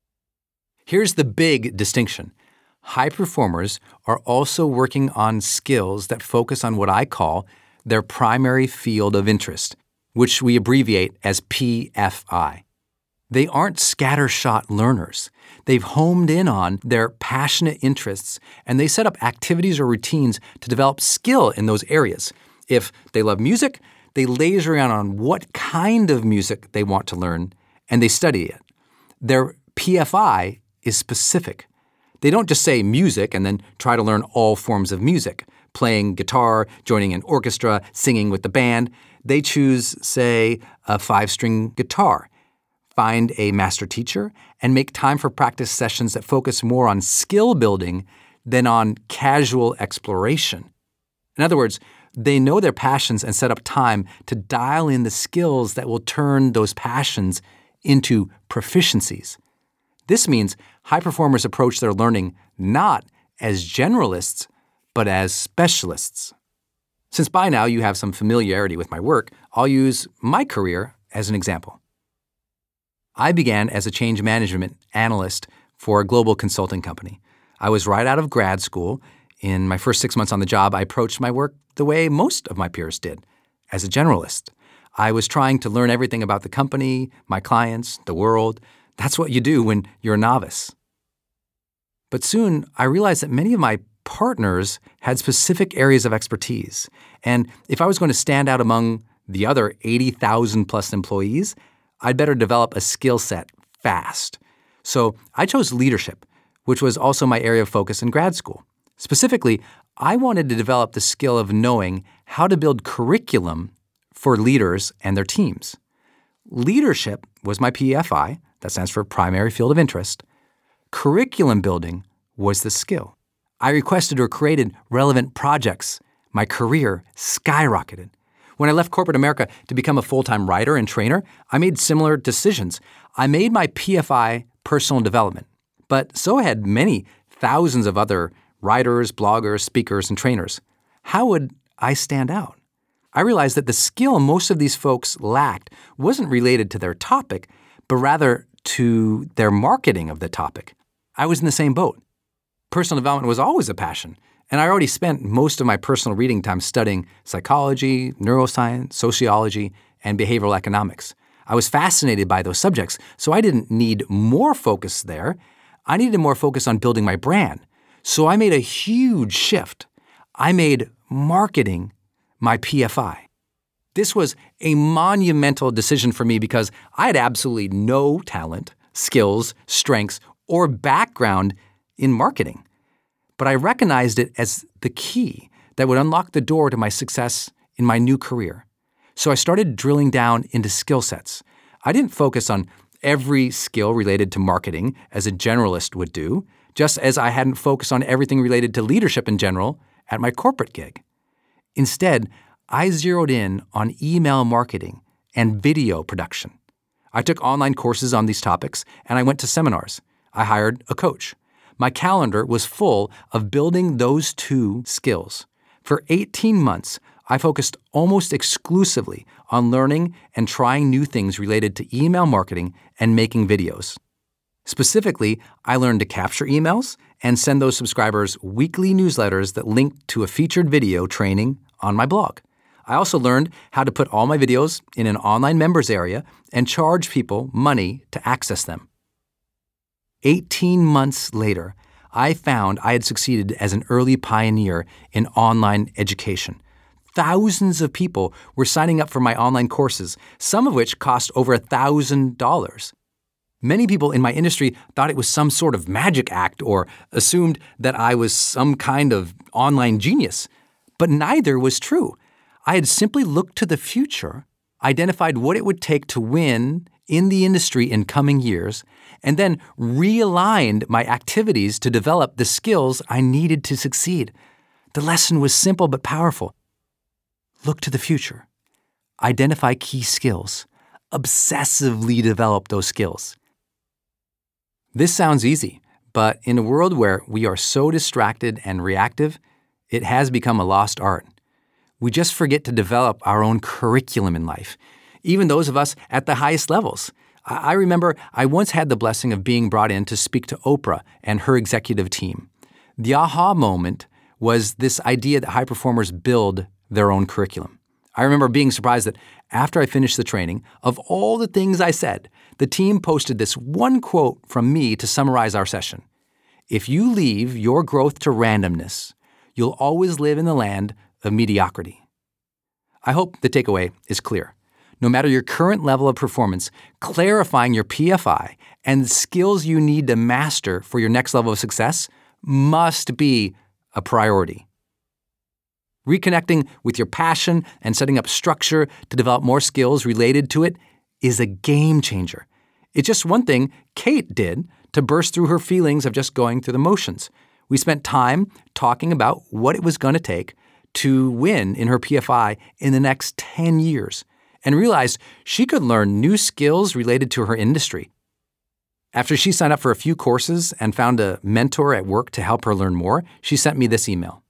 Here's the big distinction. High performers are also working on skills that focus on what I call their primary field of interest, which we abbreviate as P F I. They aren't scattershot learners. They've homed in on their passionate interests, and they set up activities or routines to develop skill in those areas. If they love music, they laser in on what kind of music they want to learn, and they study it. Their P F I is specific. They don't just say music and then try to learn all forms of music, playing guitar, joining an orchestra, singing with the band. They choose, say, a five-string guitar, find a master teacher, and make time for practice sessions that focus more on skill building than on casual exploration. In other words, they know their passions and set up time to dial in the skills that will turn those passions into proficiencies. This means high performers approach their learning not as generalists, but as specialists. Since by now you have some familiarity with my work, I'll use my career as an example. I began as a change management analyst for a global consulting company. I was right out of grad school. In my first six months on the job, I approached my work the way most of my peers did, as a generalist. I was trying to learn everything about the company, my clients, the world. That's what you do when you're a novice. But soon, I realized that many of my partners had specific areas of expertise. And if I was going to stand out among the other eighty thousand plus employees, I'd better develop a skill set fast. So I chose leadership, which was also my area of focus in grad school. Specifically, I wanted to develop the skill of knowing how to build curriculum for leaders and their teams. Leadership was my P F I, that stands for primary field of interest. Curriculum building was the skill. I requested or created relevant projects. My career skyrocketed. When I left corporate America to become a full-time writer and trainer, I made similar decisions. I made my P F I personal development, but so had many thousands of other writers, bloggers, speakers, and trainers. How would I stand out? I realized that the skill most of these folks lacked wasn't related to their topic, but rather to their marketing of the topic. I was in the same boat. Personal development was always a passion, and I already spent most of my personal reading time studying psychology, neuroscience, sociology, and behavioral economics. I was fascinated by those subjects, so I didn't need more focus there. I needed more focus on building my brand. So I made a huge shift. I made marketing my P F I. This was a monumental decision for me because I had absolutely no talent, skills, strengths, or background in marketing. But I recognized it as the key that would unlock the door to my success in my new career. So I started drilling down into skill sets. I didn't focus on every skill related to marketing as a generalist would do, just as I hadn't focused on everything related to leadership in general at my corporate gig. Instead, I zeroed in on email marketing and video production. I took online courses on these topics, and I went to seminars. I hired a coach. My calendar was full of building those two skills. For eighteen months, I focused almost exclusively on learning and trying new things related to email marketing and making videos. Specifically, I learned to capture emails and send those subscribers weekly newsletters that linked to a featured video training on my blog. I also learned how to put all my videos in an online members area and charge people money to access them. eighteen months later, I found I had succeeded as an early pioneer in online education. Thousands of people were signing up for my online courses, some of which cost over one thousand dollars. Many people in my industry thought it was some sort of magic act or assumed that I was some kind of online genius. But neither was true. I had simply looked to the future, identified what it would take to win in the industry in coming years, and then realigned my activities to develop the skills I needed to succeed. The lesson was simple but powerful. Look to the future. Identify key skills. Obsessively develop those skills. This sounds easy, but in a world where we are so distracted and reactive, it has become a lost art. We just forget to develop our own curriculum in life, even those of us at the highest levels. I remember I once had the blessing of being brought in to speak to Oprah and her executive team. The aha moment was this idea that high performers build their own curriculum. I remember being surprised that after I finished the training, of all the things I said, the team posted this one quote from me to summarize our session. If you leave your growth to randomness, you'll always live in the land of mediocrity. I hope the takeaway is clear. No matter your current level of performance, clarifying your P F I and the skills you need to master for your next level of success must be a priority. Reconnecting with your passion and setting up structure to develop more skills related to it is a game changer. It's just one thing Kate did to burst through her feelings of just going through the motions. We spent time talking about what it was going to take to win in her P F I in the next ten years and realized she could learn new skills related to her industry. After she signed up for a few courses and found a mentor at work to help her learn more, she sent me this email.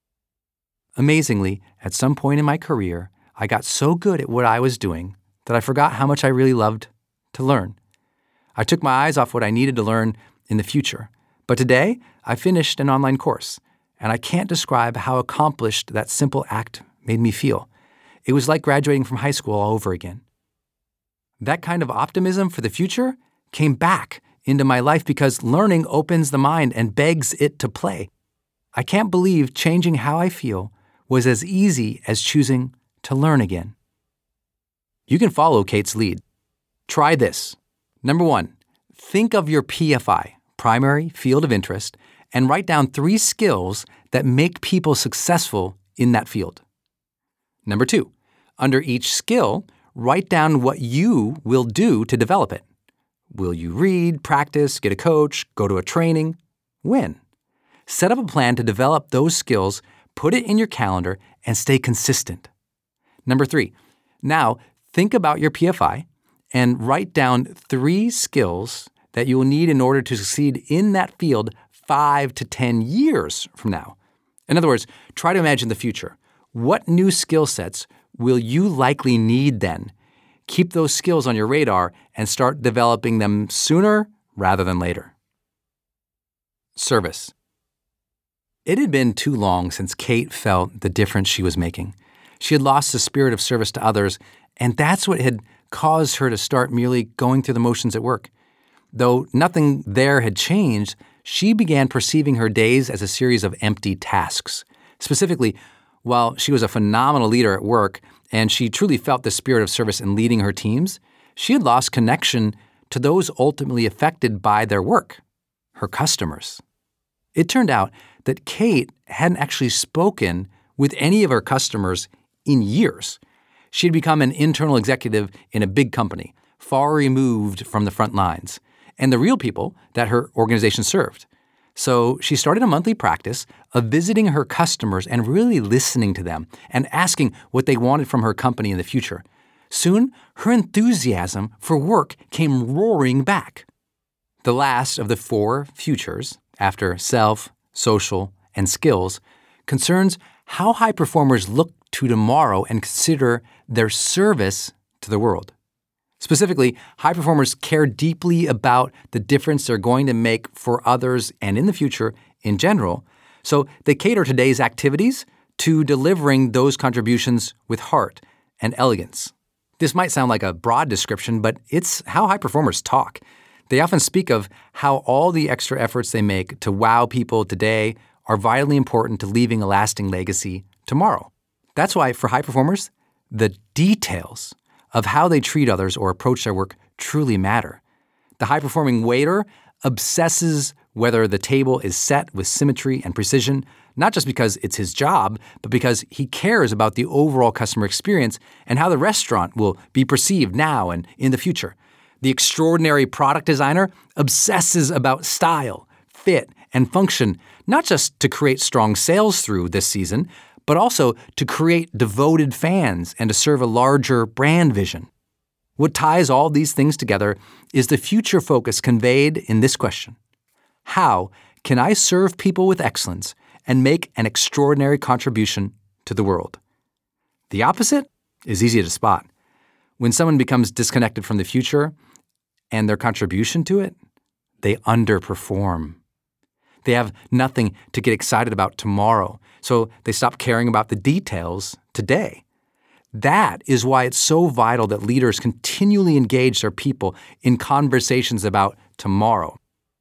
Amazingly, at some point in my career, I got so good at what I was doing that I forgot how much I really loved to learn. I took my eyes off what I needed to learn in the future. But today, I finished an online course, and I can't describe how accomplished that simple act made me feel. It was like graduating from high school all over again. That kind of optimism for the future came back into my life because learning opens the mind and begs it to play. I can't believe changing how I feel was as easy as choosing to learn again. You can follow Kate's lead. Try this. Number one, think of your P F I, primary field of interest, and write down three skills that make people successful in that field. Number two, under each skill, write down what you will do to develop it. Will you read, practice, get a coach, go to a training? When? Set up a plan to develop those skills, put it in your calendar, and stay consistent. Number three, now think about your P F I and write down three skills that you will need in order to succeed in that field five to ten years from now. In other words, try to imagine the future. What new skill sets will you likely need then? Keep those skills on your radar and start developing them sooner rather than later. Service. It had been too long since Kate felt the difference she was making. She had lost the spirit of service to others, and that's what had caused her to start merely going through the motions at work. Though nothing there had changed, she began perceiving her days as a series of empty tasks. Specifically, while she was a phenomenal leader at work and she truly felt the spirit of service in leading her teams, she had lost connection to those ultimately affected by their work, her customers. It turned out that Kate hadn't actually spoken with any of her customers in years. She had become an internal executive in a big company, far removed from the front lines, and the real people that her organization served. So she started a monthly practice of visiting her customers and really listening to them and asking what they wanted from her company in the future. Soon, her enthusiasm for work came roaring back. The last of the four futures, after self, social, and skills, concerns how high performers look to tomorrow and consider their service to the world. Specifically, high performers care deeply about the difference they're going to make for others and in the future in general, so they cater today's activities to delivering those contributions with heart and elegance. This might sound like a broad description, but it's how high performers talk. They often speak of how all the extra efforts they make to wow people today are vitally important to leaving a lasting legacy tomorrow. That's why, for high performers, the details of how they treat others or approach their work truly matter. The high-performing waiter obsesses whether the table is set with symmetry and precision, not just because it's his job, but because he cares about the overall customer experience and how the restaurant will be perceived now and in the future. The extraordinary product designer obsesses about style, fit, and function, not just to create strong sales through this season, but also to create devoted fans and to serve a larger brand vision. What ties all these things together is the future focus conveyed in this question: how can I serve people with excellence and make an extraordinary contribution to the world? The opposite is easy to spot. When someone becomes disconnected from the future and their contribution to it, they underperform. They have nothing to get excited about tomorrow, so they stop caring about the details today. That is why it's so vital that leaders continually engage their people in conversations about tomorrow.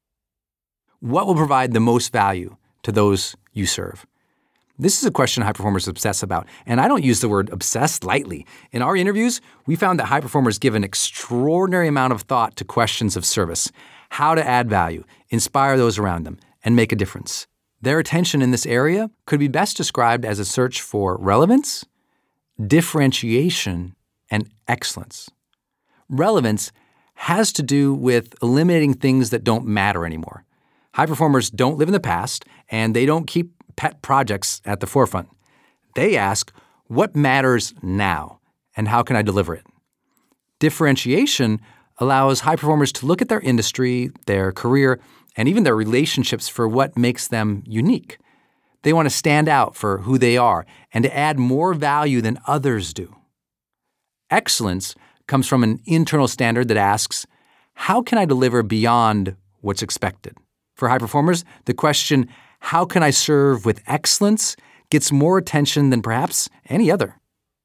What will provide the most value to those you serve? This is a question high performers obsess about, and I don't use the word obsessed lightly. In our interviews, we found that high performers give an extraordinary amount of thought to questions of service, how to add value, inspire those around them, and make a difference. Their attention in this area could be best described as a search for relevance, differentiation, and excellence. Relevance has to do with eliminating things that don't matter anymore. High performers don't live in the past, and they don't keep pet projects at the forefront. They ask, what matters now, and how can I deliver it? Differentiation allows high performers to look at their industry, their career, and even their relationships for what makes them unique. They want to stand out for who they are and to add more value than others do. Excellence comes from an internal standard that asks, how can I deliver beyond what's expected? For high performers, the question, how can I serve with excellence, gets more attention than perhaps any other.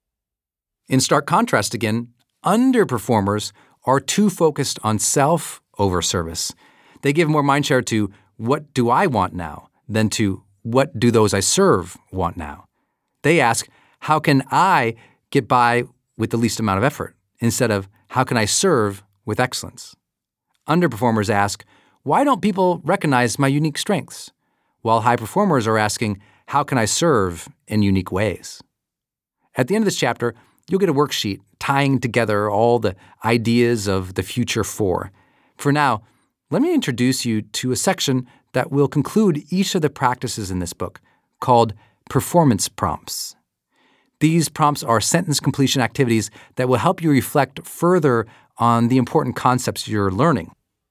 In stark contrast again, underperformers are too focused on self over service. They give more mindshare to what do I want now than to what do those I serve want now. They ask, how can I get by with the least amount of effort instead of how can I serve with excellence? Underperformers ask, why don't people recognize my unique strengths? While high performers are asking, how can I serve in unique ways? At the end of this chapter, you'll get a worksheet tying together all the ideas of the future four. For now, let me introduce you to a section that will conclude each of the practices in this book, called performance prompts. These prompts are sentence completion activities that will help you reflect further on the important concepts you're learning.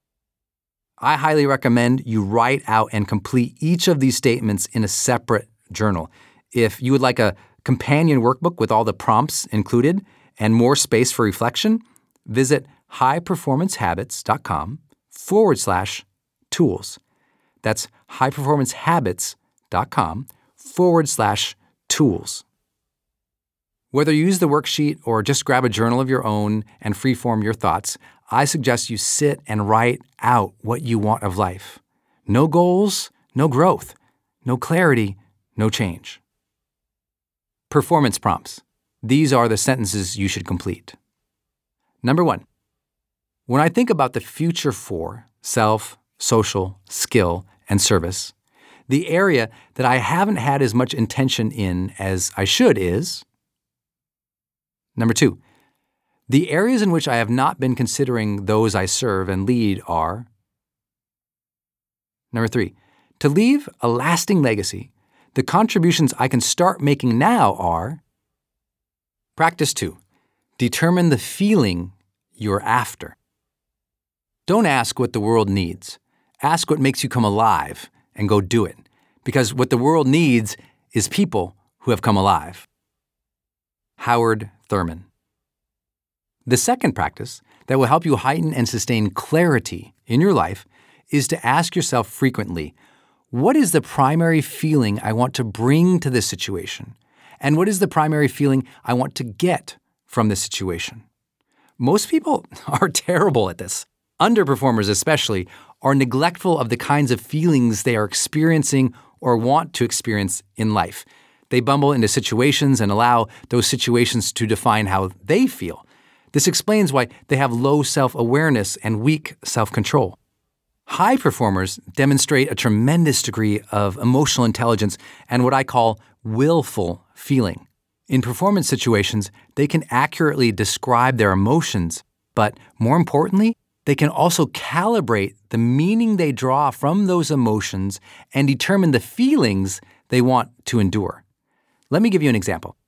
I highly recommend you write out and complete each of these statements in a separate journal. If you would like a companion workbook with all the prompts included and more space for reflection, visit highperformancehabits.com forward slash tools. That's highperformancehabits.com forward slash tools. Whether you use the worksheet or just grab a journal of your own and freeform your thoughts, I suggest you sit and write out what you want of life. No goals, no growth. No clarity, no change. Performance prompts. These are the sentences you should complete. Number one, when I think about the future for self, social, skill, and service, the area that I haven't had as much intention in as I should is. Number two, the areas in which I have not been considering those I serve and lead are. Number three, to leave a lasting legacy, the contributions I can start making now are. Practice two, determine the feeling you're after. Don't ask what the world needs. Ask what makes you come alive and go do it, because what the world needs is people who have come alive. Howard Thurman. The second practice that will help you heighten and sustain clarity in your life is to ask yourself frequently, what is the primary feeling I want to bring to this situation? And what is the primary feeling I want to get from this situation? Most people are terrible at this. Underperformers especially are neglectful of the kinds of feelings they are experiencing or want to experience in life. They bumble into situations and allow those situations to define how they feel. This explains why they have low self-awareness and weak self-control. High performers demonstrate a tremendous degree of emotional intelligence and what I call willful feeling. In performance situations, they can accurately describe their emotions, but more importantly, they can also calibrate the meaning they draw from those emotions and determine the feelings they want to endure. Let me give you an example.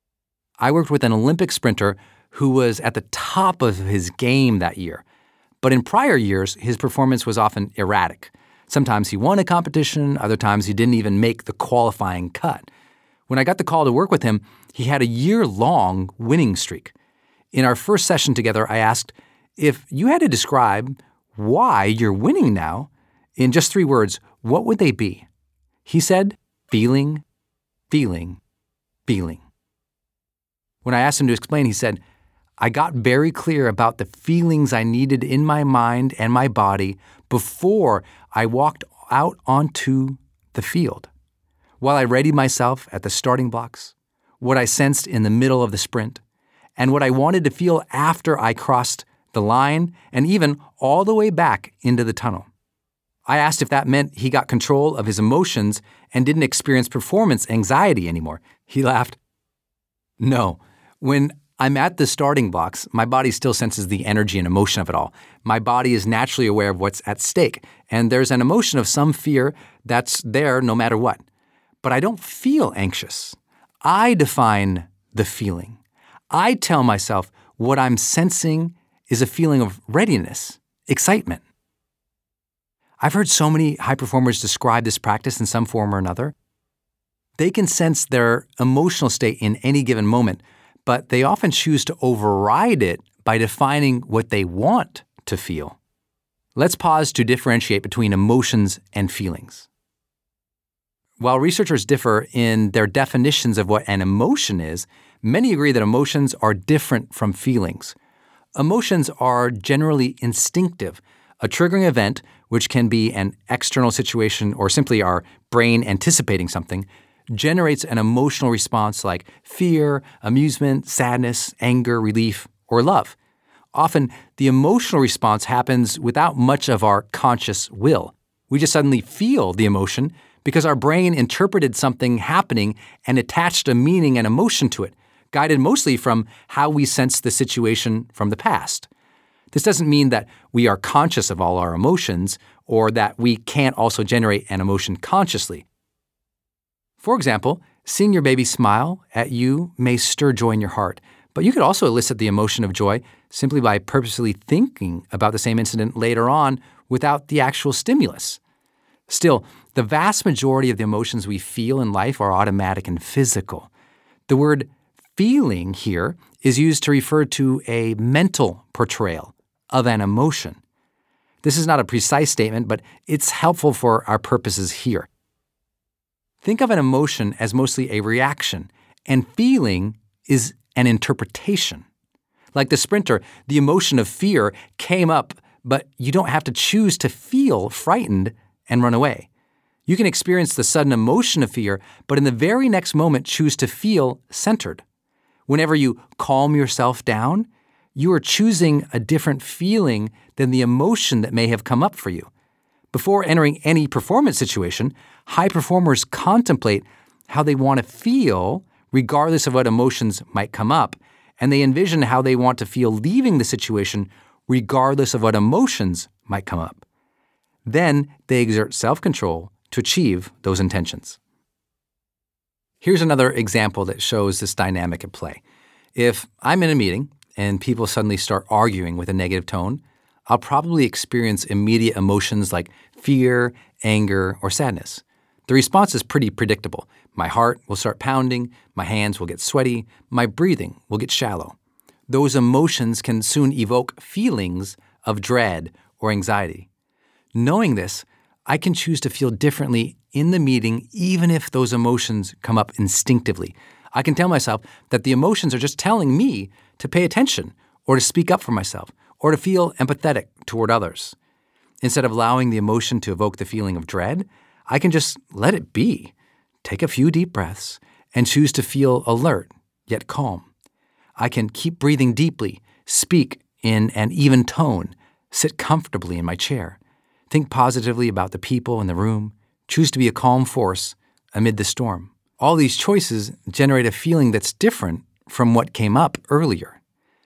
I worked with an Olympic sprinter who was at the top of his game that year. But in prior years, his performance was often erratic. Sometimes he won a competition, other times he didn't even make the qualifying cut. When I got the call to work with him, he had a year-long winning streak. In our first session together, I asked, if you had to describe why you're winning now in just three words, what would they be? He said, feeling, feeling, feeling. When I asked him to explain, he said, I got very clear about the feelings I needed in my mind and my body before I walked out onto the field. While I readied myself at the starting blocks, what I sensed in the middle of the sprint, and what I wanted to feel after I crossed the line, and even all the way back into the tunnel. I asked if that meant he got control of his emotions and didn't experience performance anxiety anymore. He laughed. No, when I'm at the starting blocks, my body still senses the energy and emotion of it all. My body is naturally aware of what's at stake, and there's an emotion of some fear that's there no matter what. But I don't feel anxious. I define the feeling. I tell myself what I'm sensing is a feeling of readiness, excitement. I've heard so many high performers describe this practice in some form or another. They can sense their emotional state in any given moment, but they often choose to override it by defining what they want to feel. Let's pause to differentiate between emotions and feelings. While researchers differ in their definitions of what an emotion is, many agree that emotions are different from feelings. Emotions are generally instinctive. A triggering event, which can be an external situation or simply our brain anticipating something, generates an emotional response like fear, amusement, sadness, anger, relief, or love. Often, the emotional response happens without much of our conscious will. We just suddenly feel the emotion because our brain interpreted something happening and attached a meaning and emotion to it, guided mostly from how we sense the situation from the past. This doesn't mean that we are conscious of all our emotions or that we can't also generate an emotion consciously. For example, seeing your baby smile at you may stir joy in your heart, but you could also elicit the emotion of joy simply by purposely thinking about the same incident later on without the actual stimulus. Still, the vast majority of the emotions we feel in life are automatic and physical. The word feeling here is used to refer to a mental portrayal of an emotion. This is not a precise statement, but it's helpful for our purposes here. Think of an emotion as mostly a reaction, and feeling is an interpretation. Like the sprinter, the emotion of fear came up, but you don't have to choose to feel frightened and run away. You can experience the sudden emotion of fear, but in the very next moment choose to feel centered. Whenever you calm yourself down, you are choosing a different feeling than the emotion that may have come up for you. Before entering any performance situation, high performers contemplate how they want to feel regardless of what emotions might come up, and they envision how they want to feel leaving the situation regardless of what emotions might come up. Then they exert self-control to achieve those intentions. Here's another example that shows this dynamic at play. If I'm in a meeting and people suddenly start arguing with a negative tone, I'll probably experience immediate emotions like fear, anger, or sadness. The response is pretty predictable. My heart will start pounding, my hands will get sweaty, my breathing will get shallow. Those emotions can soon evoke feelings of dread or anxiety. Knowing this, I can choose to feel differently in the meeting even if those emotions come up instinctively. I can tell myself that the emotions are just telling me to pay attention or to speak up for myself or to feel empathetic toward others. Instead of allowing the emotion to evoke the feeling of dread, I can just let it be, take a few deep breaths, and choose to feel alert yet calm. I can keep breathing deeply, speak in an even tone, sit comfortably in my chair, think positively about the people in the room, choose to be a calm force amid the storm. All these choices generate a feeling that's different from what came up earlier.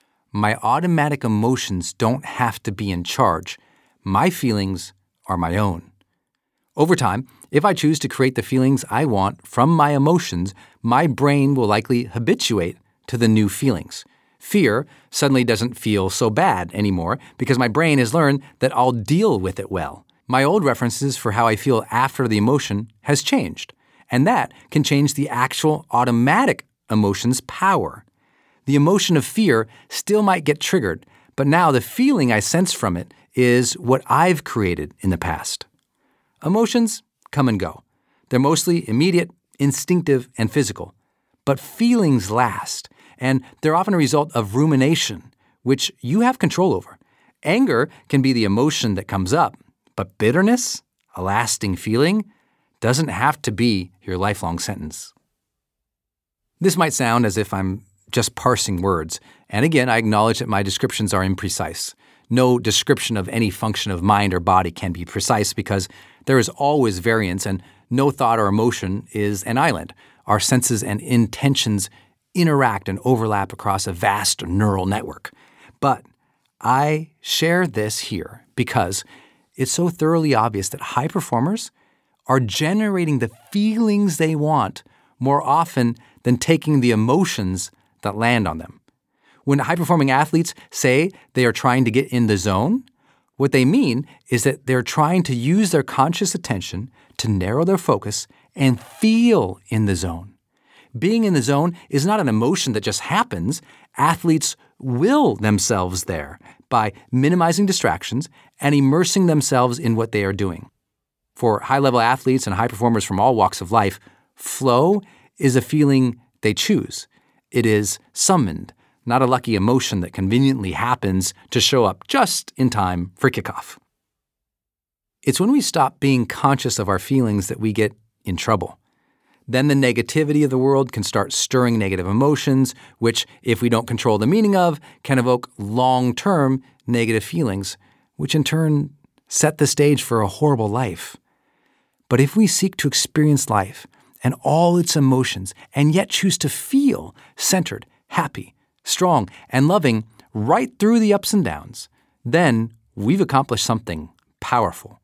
My automatic emotions don't have to be in charge. My feelings are my own. Over time, if I choose to create the feelings I want from my emotions, my brain will likely habituate to the new feelings. Fear suddenly doesn't feel so bad anymore because my brain has learned that I'll deal with it well. My old references for how I feel after the emotion has changed, and that can change the actual automatic emotion's power. The emotion of fear still might get triggered, but now the feeling I sense from it is what I've created in the past. Emotions come and go. They're mostly immediate, instinctive, and physical. But feelings last, and they're often a result of rumination, which you have control over. Anger can be the emotion that comes up, but bitterness, a lasting feeling, doesn't have to be your lifelong sentence. This might sound as if I'm just parsing words, and again, I acknowledge that my descriptions are imprecise. No description of any function of mind or body can be precise because there is always variance and no thought or emotion is an island. Our senses and intentions interact and overlap across a vast neural network. But I share this here because it's so thoroughly obvious that high performers are generating the feelings they want more often than taking the emotions that land on them. When high-performing athletes say they are trying to get in the zone, what they mean is that they're trying to use their conscious attention to narrow their focus and feel in the zone. Being in the zone is not an emotion that just happens. Athletes will themselves there by minimizing distractions and immersing themselves in what they are doing. For high-level athletes and high performers from all walks of life, flow is a feeling they choose. It is summoned, not a lucky emotion that conveniently happens to show up just in time for kickoff. It's when we stop being conscious of our feelings that we get in trouble. Then the negativity of the world can start stirring negative emotions, which, if we don't control the meaning of, can evoke long-term negative feelings, which in turn set the stage for a horrible life. But if we seek to experience life and all its emotions and yet choose to feel centered, happy, strong, and loving right through the ups and downs, then we've accomplished something powerful.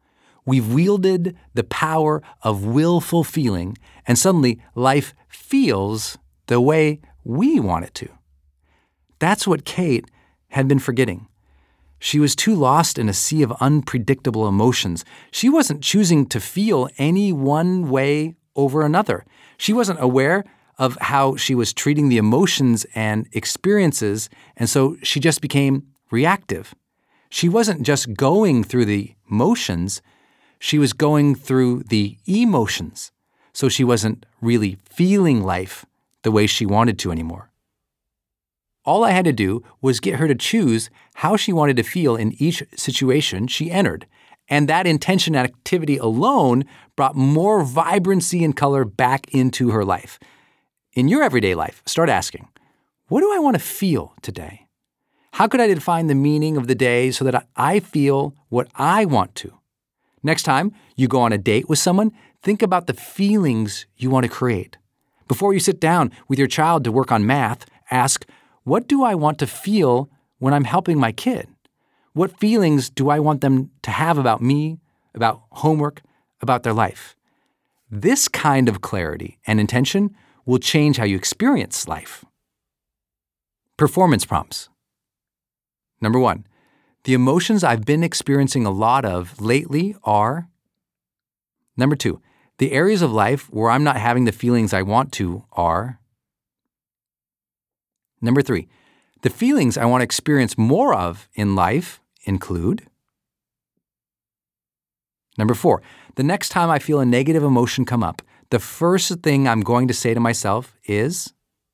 We've wielded the power of willful feeling, and suddenly life feels the way we want it to. That's what Kate had been forgetting. She was too lost in a sea of unpredictable emotions. She wasn't choosing to feel any one way over another. She wasn't aware of how she was treating the emotions and experiences, and so she just became reactive. She wasn't just going through the motions, she was going through the emotions, so she wasn't really feeling life the way she wanted to anymore. All I had to do was get her to choose how she wanted to feel in each situation she entered, and that intention and activity alone brought more vibrancy and color back into her life. In your everyday life, start asking, what do I want to feel today? How could I define the meaning of the day so that I feel what I want to? Next time you go on a date with someone, think about the feelings you want to create. Before you sit down with your child to work on math, ask, what do I want to feel when I'm helping my kid? What feelings do I want them to have about me, about homework, about their life? This kind of clarity and intention will change how you experience life. Performance prompts. Number one, the emotions I've been experiencing a lot of lately are. Number two, the areas of life where I'm not having the feelings I want to are. Number three, the feelings I want to experience more of in life include. Number four, the next time I feel a negative emotion come up, the first thing I'm going to say to myself is.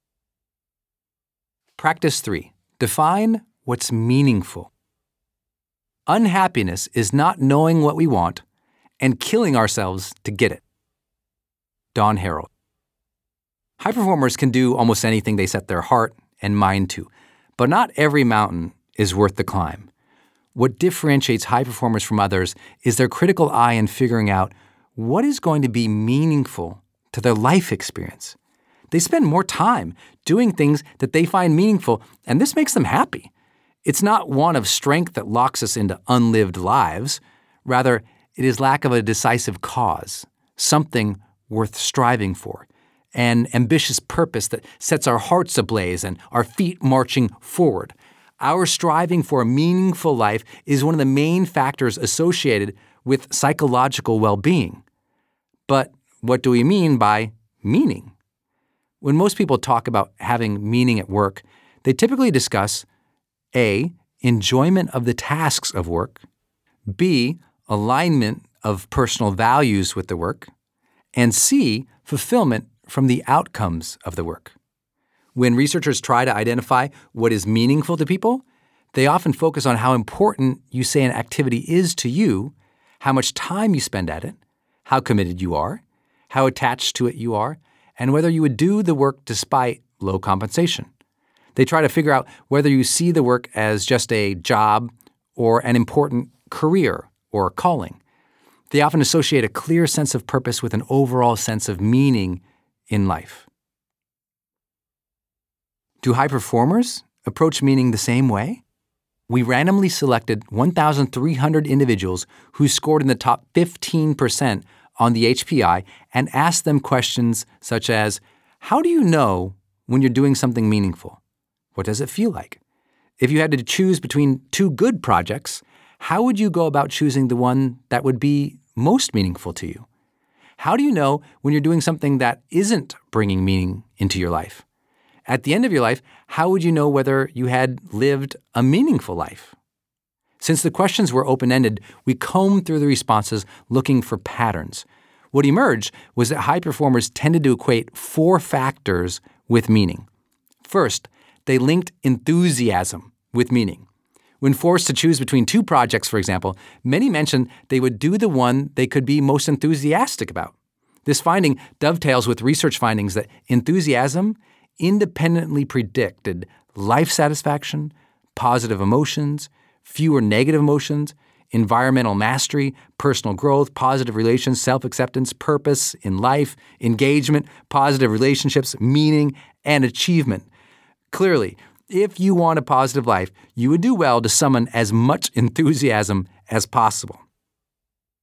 Practice three, define what's meaningful. Unhappiness is not knowing what we want and killing ourselves to get it. Don Harold. High performers can do almost anything they set their heart and mind to, but not every mountain is worth the climb. What differentiates high performers from others is their critical eye in figuring out what is going to be meaningful to their life experience. They spend more time doing things that they find meaningful, and this makes them happy. It's not one of strength that locks us into unlived lives. Rather, it is lack of a decisive cause, something worth striving for, an ambitious purpose that sets our hearts ablaze and our feet marching forward. Our striving for a meaningful life is one of the main factors associated with psychological well-being. But what do we mean by meaning? When most people talk about having meaning at work, they typically discuss A, enjoyment of the tasks of work, B, alignment of personal values with the work, and C, fulfillment from the outcomes of the work. When researchers try to identify what is meaningful to people, they often focus on how important you say an activity is to you, how much time you spend at it, how committed you are, how attached to it you are, and whether you would do the work despite low compensation. They try to figure out whether you see the work as just a job or an important career or calling. They often associate a clear sense of purpose with an overall sense of meaning in life. Do high performers approach meaning the same way? We randomly selected one thousand three hundred individuals who scored in the top fifteen percent on the H P I and asked them questions such as, how do you know when you're doing something meaningful? What does it feel like? If you had to choose between two good projects, how would you go about choosing the one that would be most meaningful to you? How do you know when you're doing something that isn't bringing meaning into your life? At the end of your life, how would you know whether you had lived a meaningful life? Since the questions were open-ended, we combed through the responses looking for patterns. What emerged was that high performers tended to equate four factors with meaning. First, they linked enthusiasm with meaning. When forced to choose between two projects, for example, many mentioned they would do the one they could be most enthusiastic about. This finding dovetails with research findings that enthusiasm independently predicted life satisfaction, positive emotions, fewer negative emotions, environmental mastery, personal growth, positive relations, self-acceptance, purpose in life, engagement, positive relationships, meaning, and achievement. Clearly, if you want a positive life, you would do well to summon as much enthusiasm as possible.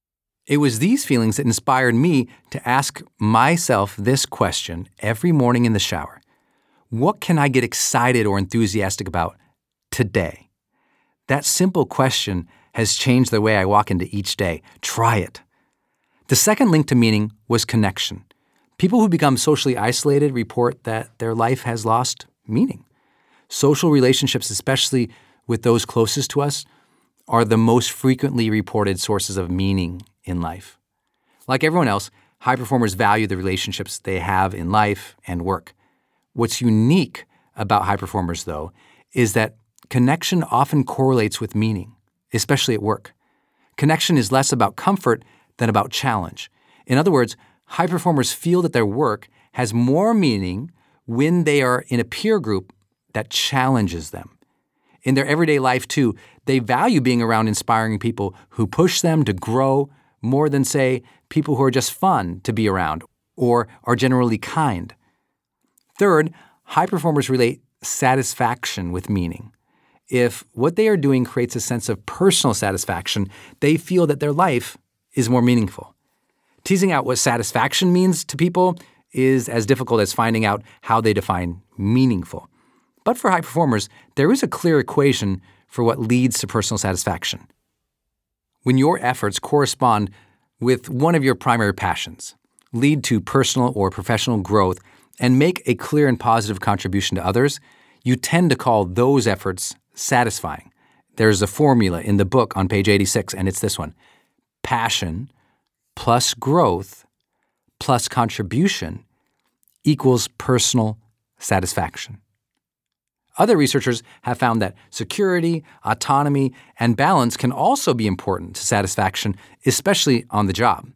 It was these feelings that inspired me to ask myself this question every morning in the shower. What can I get excited or enthusiastic about today? That simple question has changed the way I walk into each day. Try it. The second link to meaning was connection. People who become socially isolated report that their life has lost meaning. Social relationships, especially with those closest to us, are the most frequently reported sources of meaning in life. Like everyone else, high performers value the relationships they have in life and work. What's unique about high performers, though, is that connection often correlates with meaning, especially at work. Connection is less about comfort than about challenge. In other words, high performers feel that their work has more meaning when they are in a peer group that challenges them. In their everyday life, too, they value being around inspiring people who push them to grow more than, say, people who are just fun to be around or are generally kind. Third, high performers relate satisfaction with meaning. If what they are doing creates a sense of personal satisfaction, they feel that their life is more meaningful. Teasing out what satisfaction means to people is as difficult as finding out how they define meaningful. But for high performers, there is a clear equation for what leads to personal satisfaction. When your efforts correspond with one of your primary passions, lead to personal or professional growth, and make a clear and positive contribution to others, you tend to call those efforts satisfying. There's a formula in the book on page eighty-six, and it's this one. Passion plus growth plus contribution equals personal satisfaction. Other researchers have found that security, autonomy, and balance can also be important to satisfaction, especially on the job.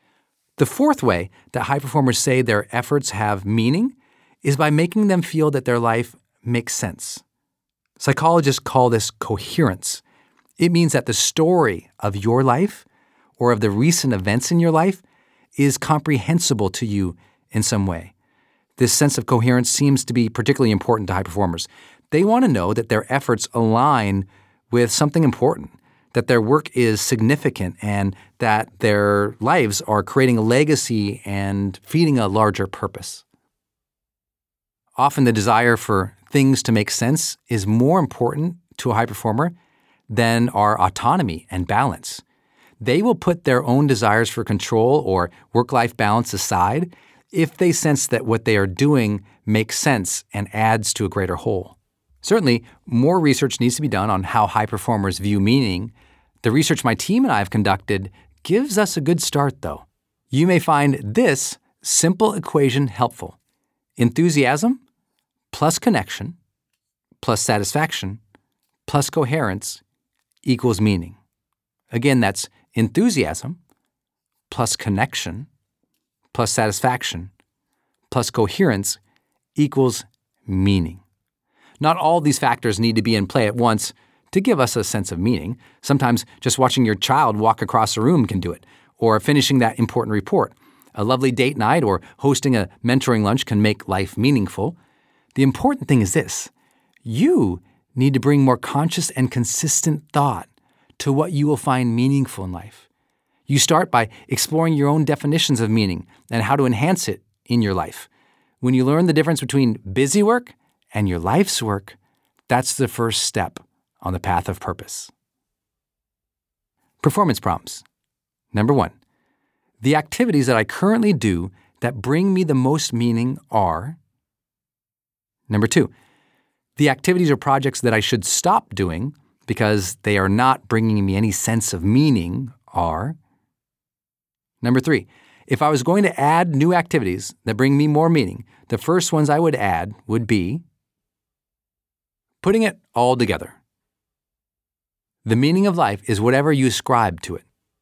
The fourth way that high performers say their efforts have meaning is by making them feel that their life makes sense. Psychologists call this coherence. It means that the story of your life or of the recent events in your life is comprehensible to you in some way. This sense of coherence seems to be particularly important to high performers. They want to know that their efforts align with something important, that their work is significant, and that their lives are creating a legacy and feeding a larger purpose. Often the desire for things to make sense is more important to a high performer than our autonomy and balance. They will put their own desires for control or work-life balance aside if they sense that what they are doing makes sense and adds to a greater whole. Certainly, more research needs to be done on how high performers view meaning. The research my team and I have conducted gives us a good start, though. You may find this simple equation helpful. Enthusiasm plus connection plus satisfaction plus coherence equals meaning. Again, that's enthusiasm plus connection plus satisfaction plus coherence equals meaning. Not all these factors need to be in play at once to give us a sense of meaning. Sometimes just watching your child walk across a room can do it, or finishing that important report. A lovely date night or hosting a mentoring lunch can make life meaningful. The important thing is this: you need to bring more conscious and consistent thought to what you will find meaningful in life. You start by exploring your own definitions of meaning and how to enhance it in your life. When you learn the difference between busy work and your life's work, that's the first step on the path of purpose. Performance prompts. Number one, the activities that I currently do that bring me the most meaning are. Number two, the activities or projects that I should stop doing because they are not bringing me any sense of meaning are. Number three, if I was going to add new activities that bring me more meaning, the first ones I would add would be putting it all together. The meaning of life is whatever you ascribe to it.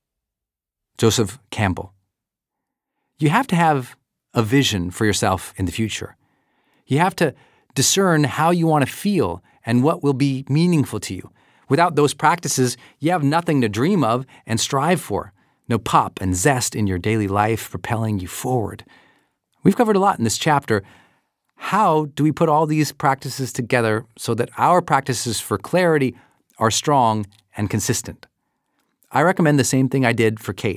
Joseph Campbell. You have to have a vision for yourself in the future. You have to discern how you want to feel and what will be meaningful to you. Without those practices, you have nothing to dream of and strive for. No pop and zest in your daily life propelling you forward. We've covered a lot in this chapter. How do we put all these practices together so that our practices for clarity are strong and consistent? I recommend the same thing I did for Kate,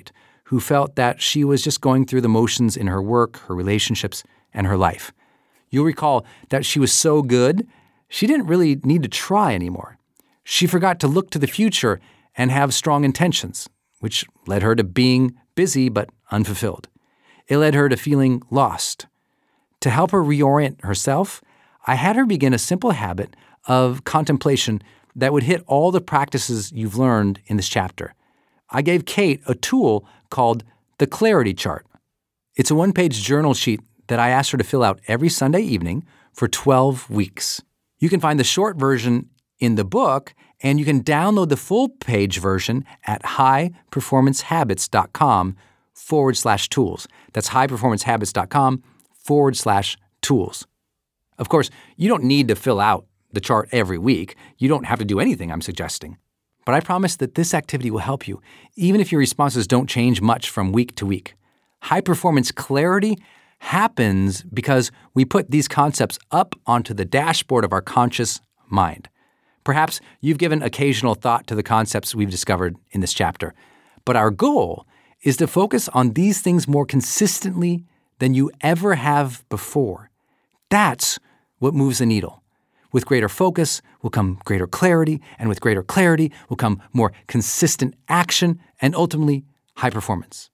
who felt that she was just going through the motions in her work, her relationships, and her life. You'll recall that she was so good, she didn't really need to try anymore. She forgot to look to the future and have strong intentions, which led her to being busy but unfulfilled. It led her to feeling lost. To help her reorient herself, I had her begin a simple habit of contemplation that would hit all the practices you've learned in this chapter. I gave Kate a tool called the Clarity Chart. It's a one-page journal sheet that I asked her to fill out every Sunday evening for twelve weeks. You can find the short version in the book, and you can download the full-page version at highperformancehabits.com forward slash tools. That's highperformancehabits.com forward slash tools. Of course, you don't need to fill out the chart every week. You don't have to do anything I'm suggesting. But I promise that this activity will help you, even if your responses don't change much from week to week. High-performance clarity happens because we put these concepts up onto the dashboard of our conscious mind. Perhaps you've given occasional thought to the concepts we've discovered in this chapter, but our goal is to focus on these things more consistently than you ever have before. That's what moves the needle. With greater focus will come greater clarity, and with greater clarity will come more consistent action and ultimately high performance.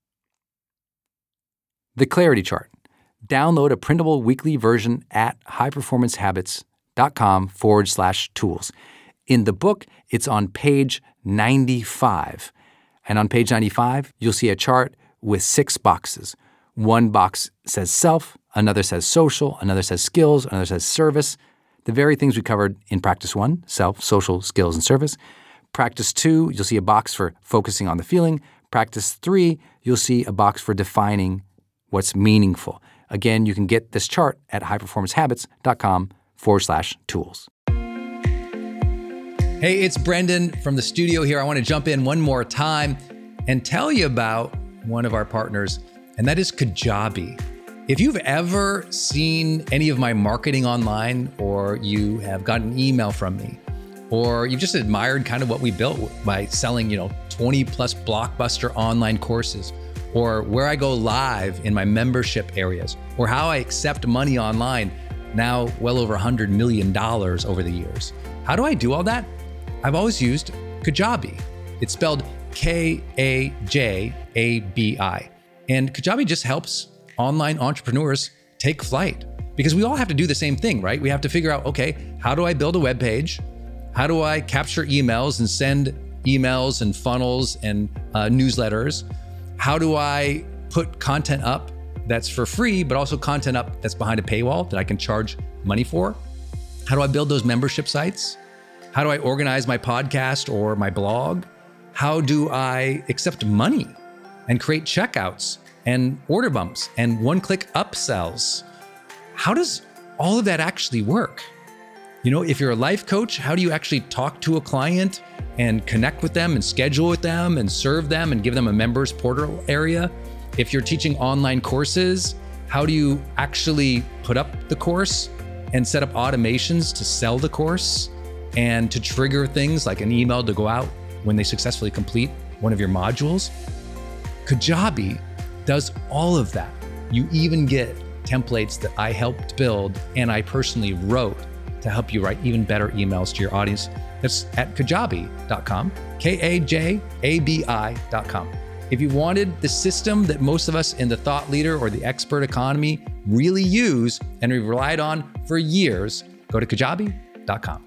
The Clarity Chart. Download a printable weekly version at highperformancehabits.com forward slash tools. In the book, it's on page ninety-five. And on page ninety-five, you'll see a chart with six boxes. One box says self, another says social, another says skills, another says service. The very things we covered in practice one, self, social, skills, and service. Practice two, you'll see a box for focusing on the feeling. Practice three, you'll see a box for defining what's meaningful. Again, you can get this chart at highperformancehabits.com forward slash tools. Hey, it's Brendan from the studio here. I want to jump in one more time and tell you about one of our partners, and that is Kajabi. If you've ever seen any of my marketing online, or you have gotten an email from me, or you've just admired kind of what we built by selling, you know, twenty plus blockbuster online courses, or where I go live in my membership areas, or how I accept money online, now well over one hundred million dollars over the years. How do I do all that? I've always used Kajabi. It's spelled K A J A B I. And Kajabi just helps online entrepreneurs take flight, because we all have to do the same thing, right? We have to figure out, okay, how do I build a web page? How do I capture emails and send emails and funnels and uh, newsletters? How do I put content up that's for free, but also content up that's behind a paywall that I can charge money for? How do I build those membership sites? How do I organize my podcast or my blog? How do I accept money and create checkouts and order bumps and one-click upsells? How does all of that actually work? You know, if you're a life coach, how do you actually talk to a client and connect with them and schedule with them and serve them and give them a members portal area? If you're teaching online courses, how do you actually put up the course and set up automations to sell the course and to trigger things like an email to go out when they successfully complete one of your modules? Kajabi does all of that. You even get templates that I helped build and I personally wrote to help you write even better emails to your audience. That's at kajabi dot com, K A J A B I dot com. If you wanted the system that most of us in the thought leader or the expert economy really use and we've relied on for years, go to kajabi dot com.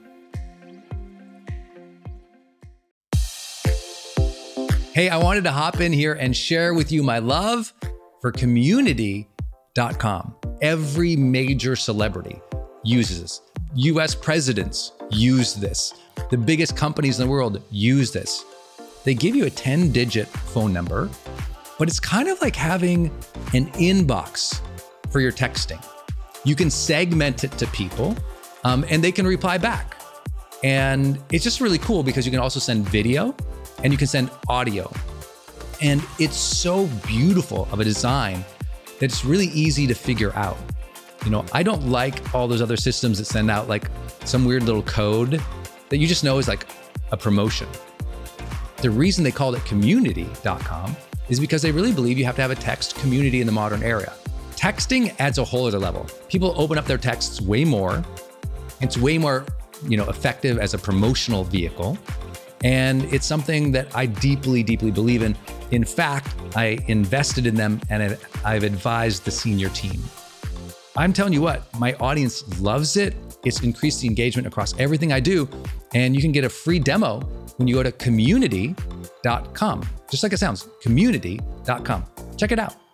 Hey, I wanted to hop in here and share with you my love for community dot com. Every major celebrity uses this. U S presidents use this. The biggest companies in the world use this. They give you a ten digit phone number, but it's kind of like having an inbox for your texting. You can segment it to people um, and they can reply back. And it's just really cool because you can also send video and you can send audio. And it's so beautiful of a design that it's really easy to figure out. You know, I don't like all those other systems that send out like some weird little code that you just know is like a promotion. The reason they called it community dot com is because they really believe you have to have a text community in the modern era. Texting adds a whole other level. People open up their texts way more. It's way more, you know, effective as a promotional vehicle. And it's something that I deeply, deeply believe in. In fact, I invested in them and I've advised the senior team. I'm telling you what, my audience loves it. It's increased the engagement across everything I do. And you can get a free demo when you go to community dot com. Just like it sounds, community dot com. Check it out.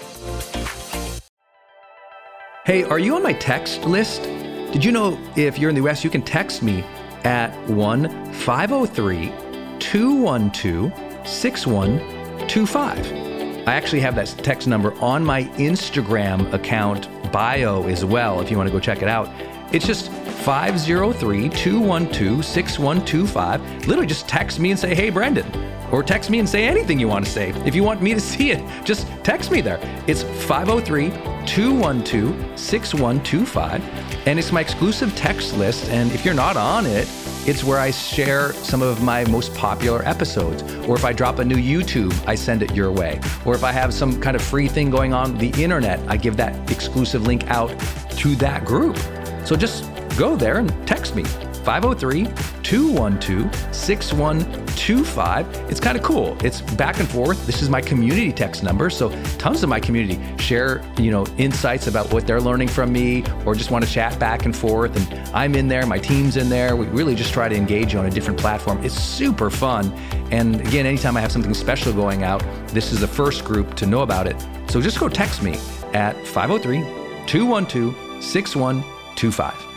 Hey, are you on my text list? Did you know if you're in the U S, you can text me at one five oh three, two one two, six one two five. I actually have that text number on my Instagram account bio as well, if you want to go check it out. It's just five oh three, two one two, six one two five. Literally just text me and say, hey, Brendan. Or text me and say anything you want to say. If you want me to see it, just text me there. It's five oh three, two one two, six one two five. And it's my exclusive text list. And if you're not on it, it's where I share some of my most popular episodes. Or if I drop a new YouTube, I send it your way. Or if I have some kind of free thing going on the internet, I give that exclusive link out to that group. So just go there and text me, five oh three, two one two, six one two five. It's kind of cool. It's back and forth. This is my community text number. So tons of my community share, you know, insights about what they're learning from me, or just want to chat back and forth. And I'm in there, my team's in there. We really just try to engage you on a different platform. It's super fun. And again, anytime I have something special going out, this is the first group to know about it. So just go text me at five oh three, two one two, six one two five.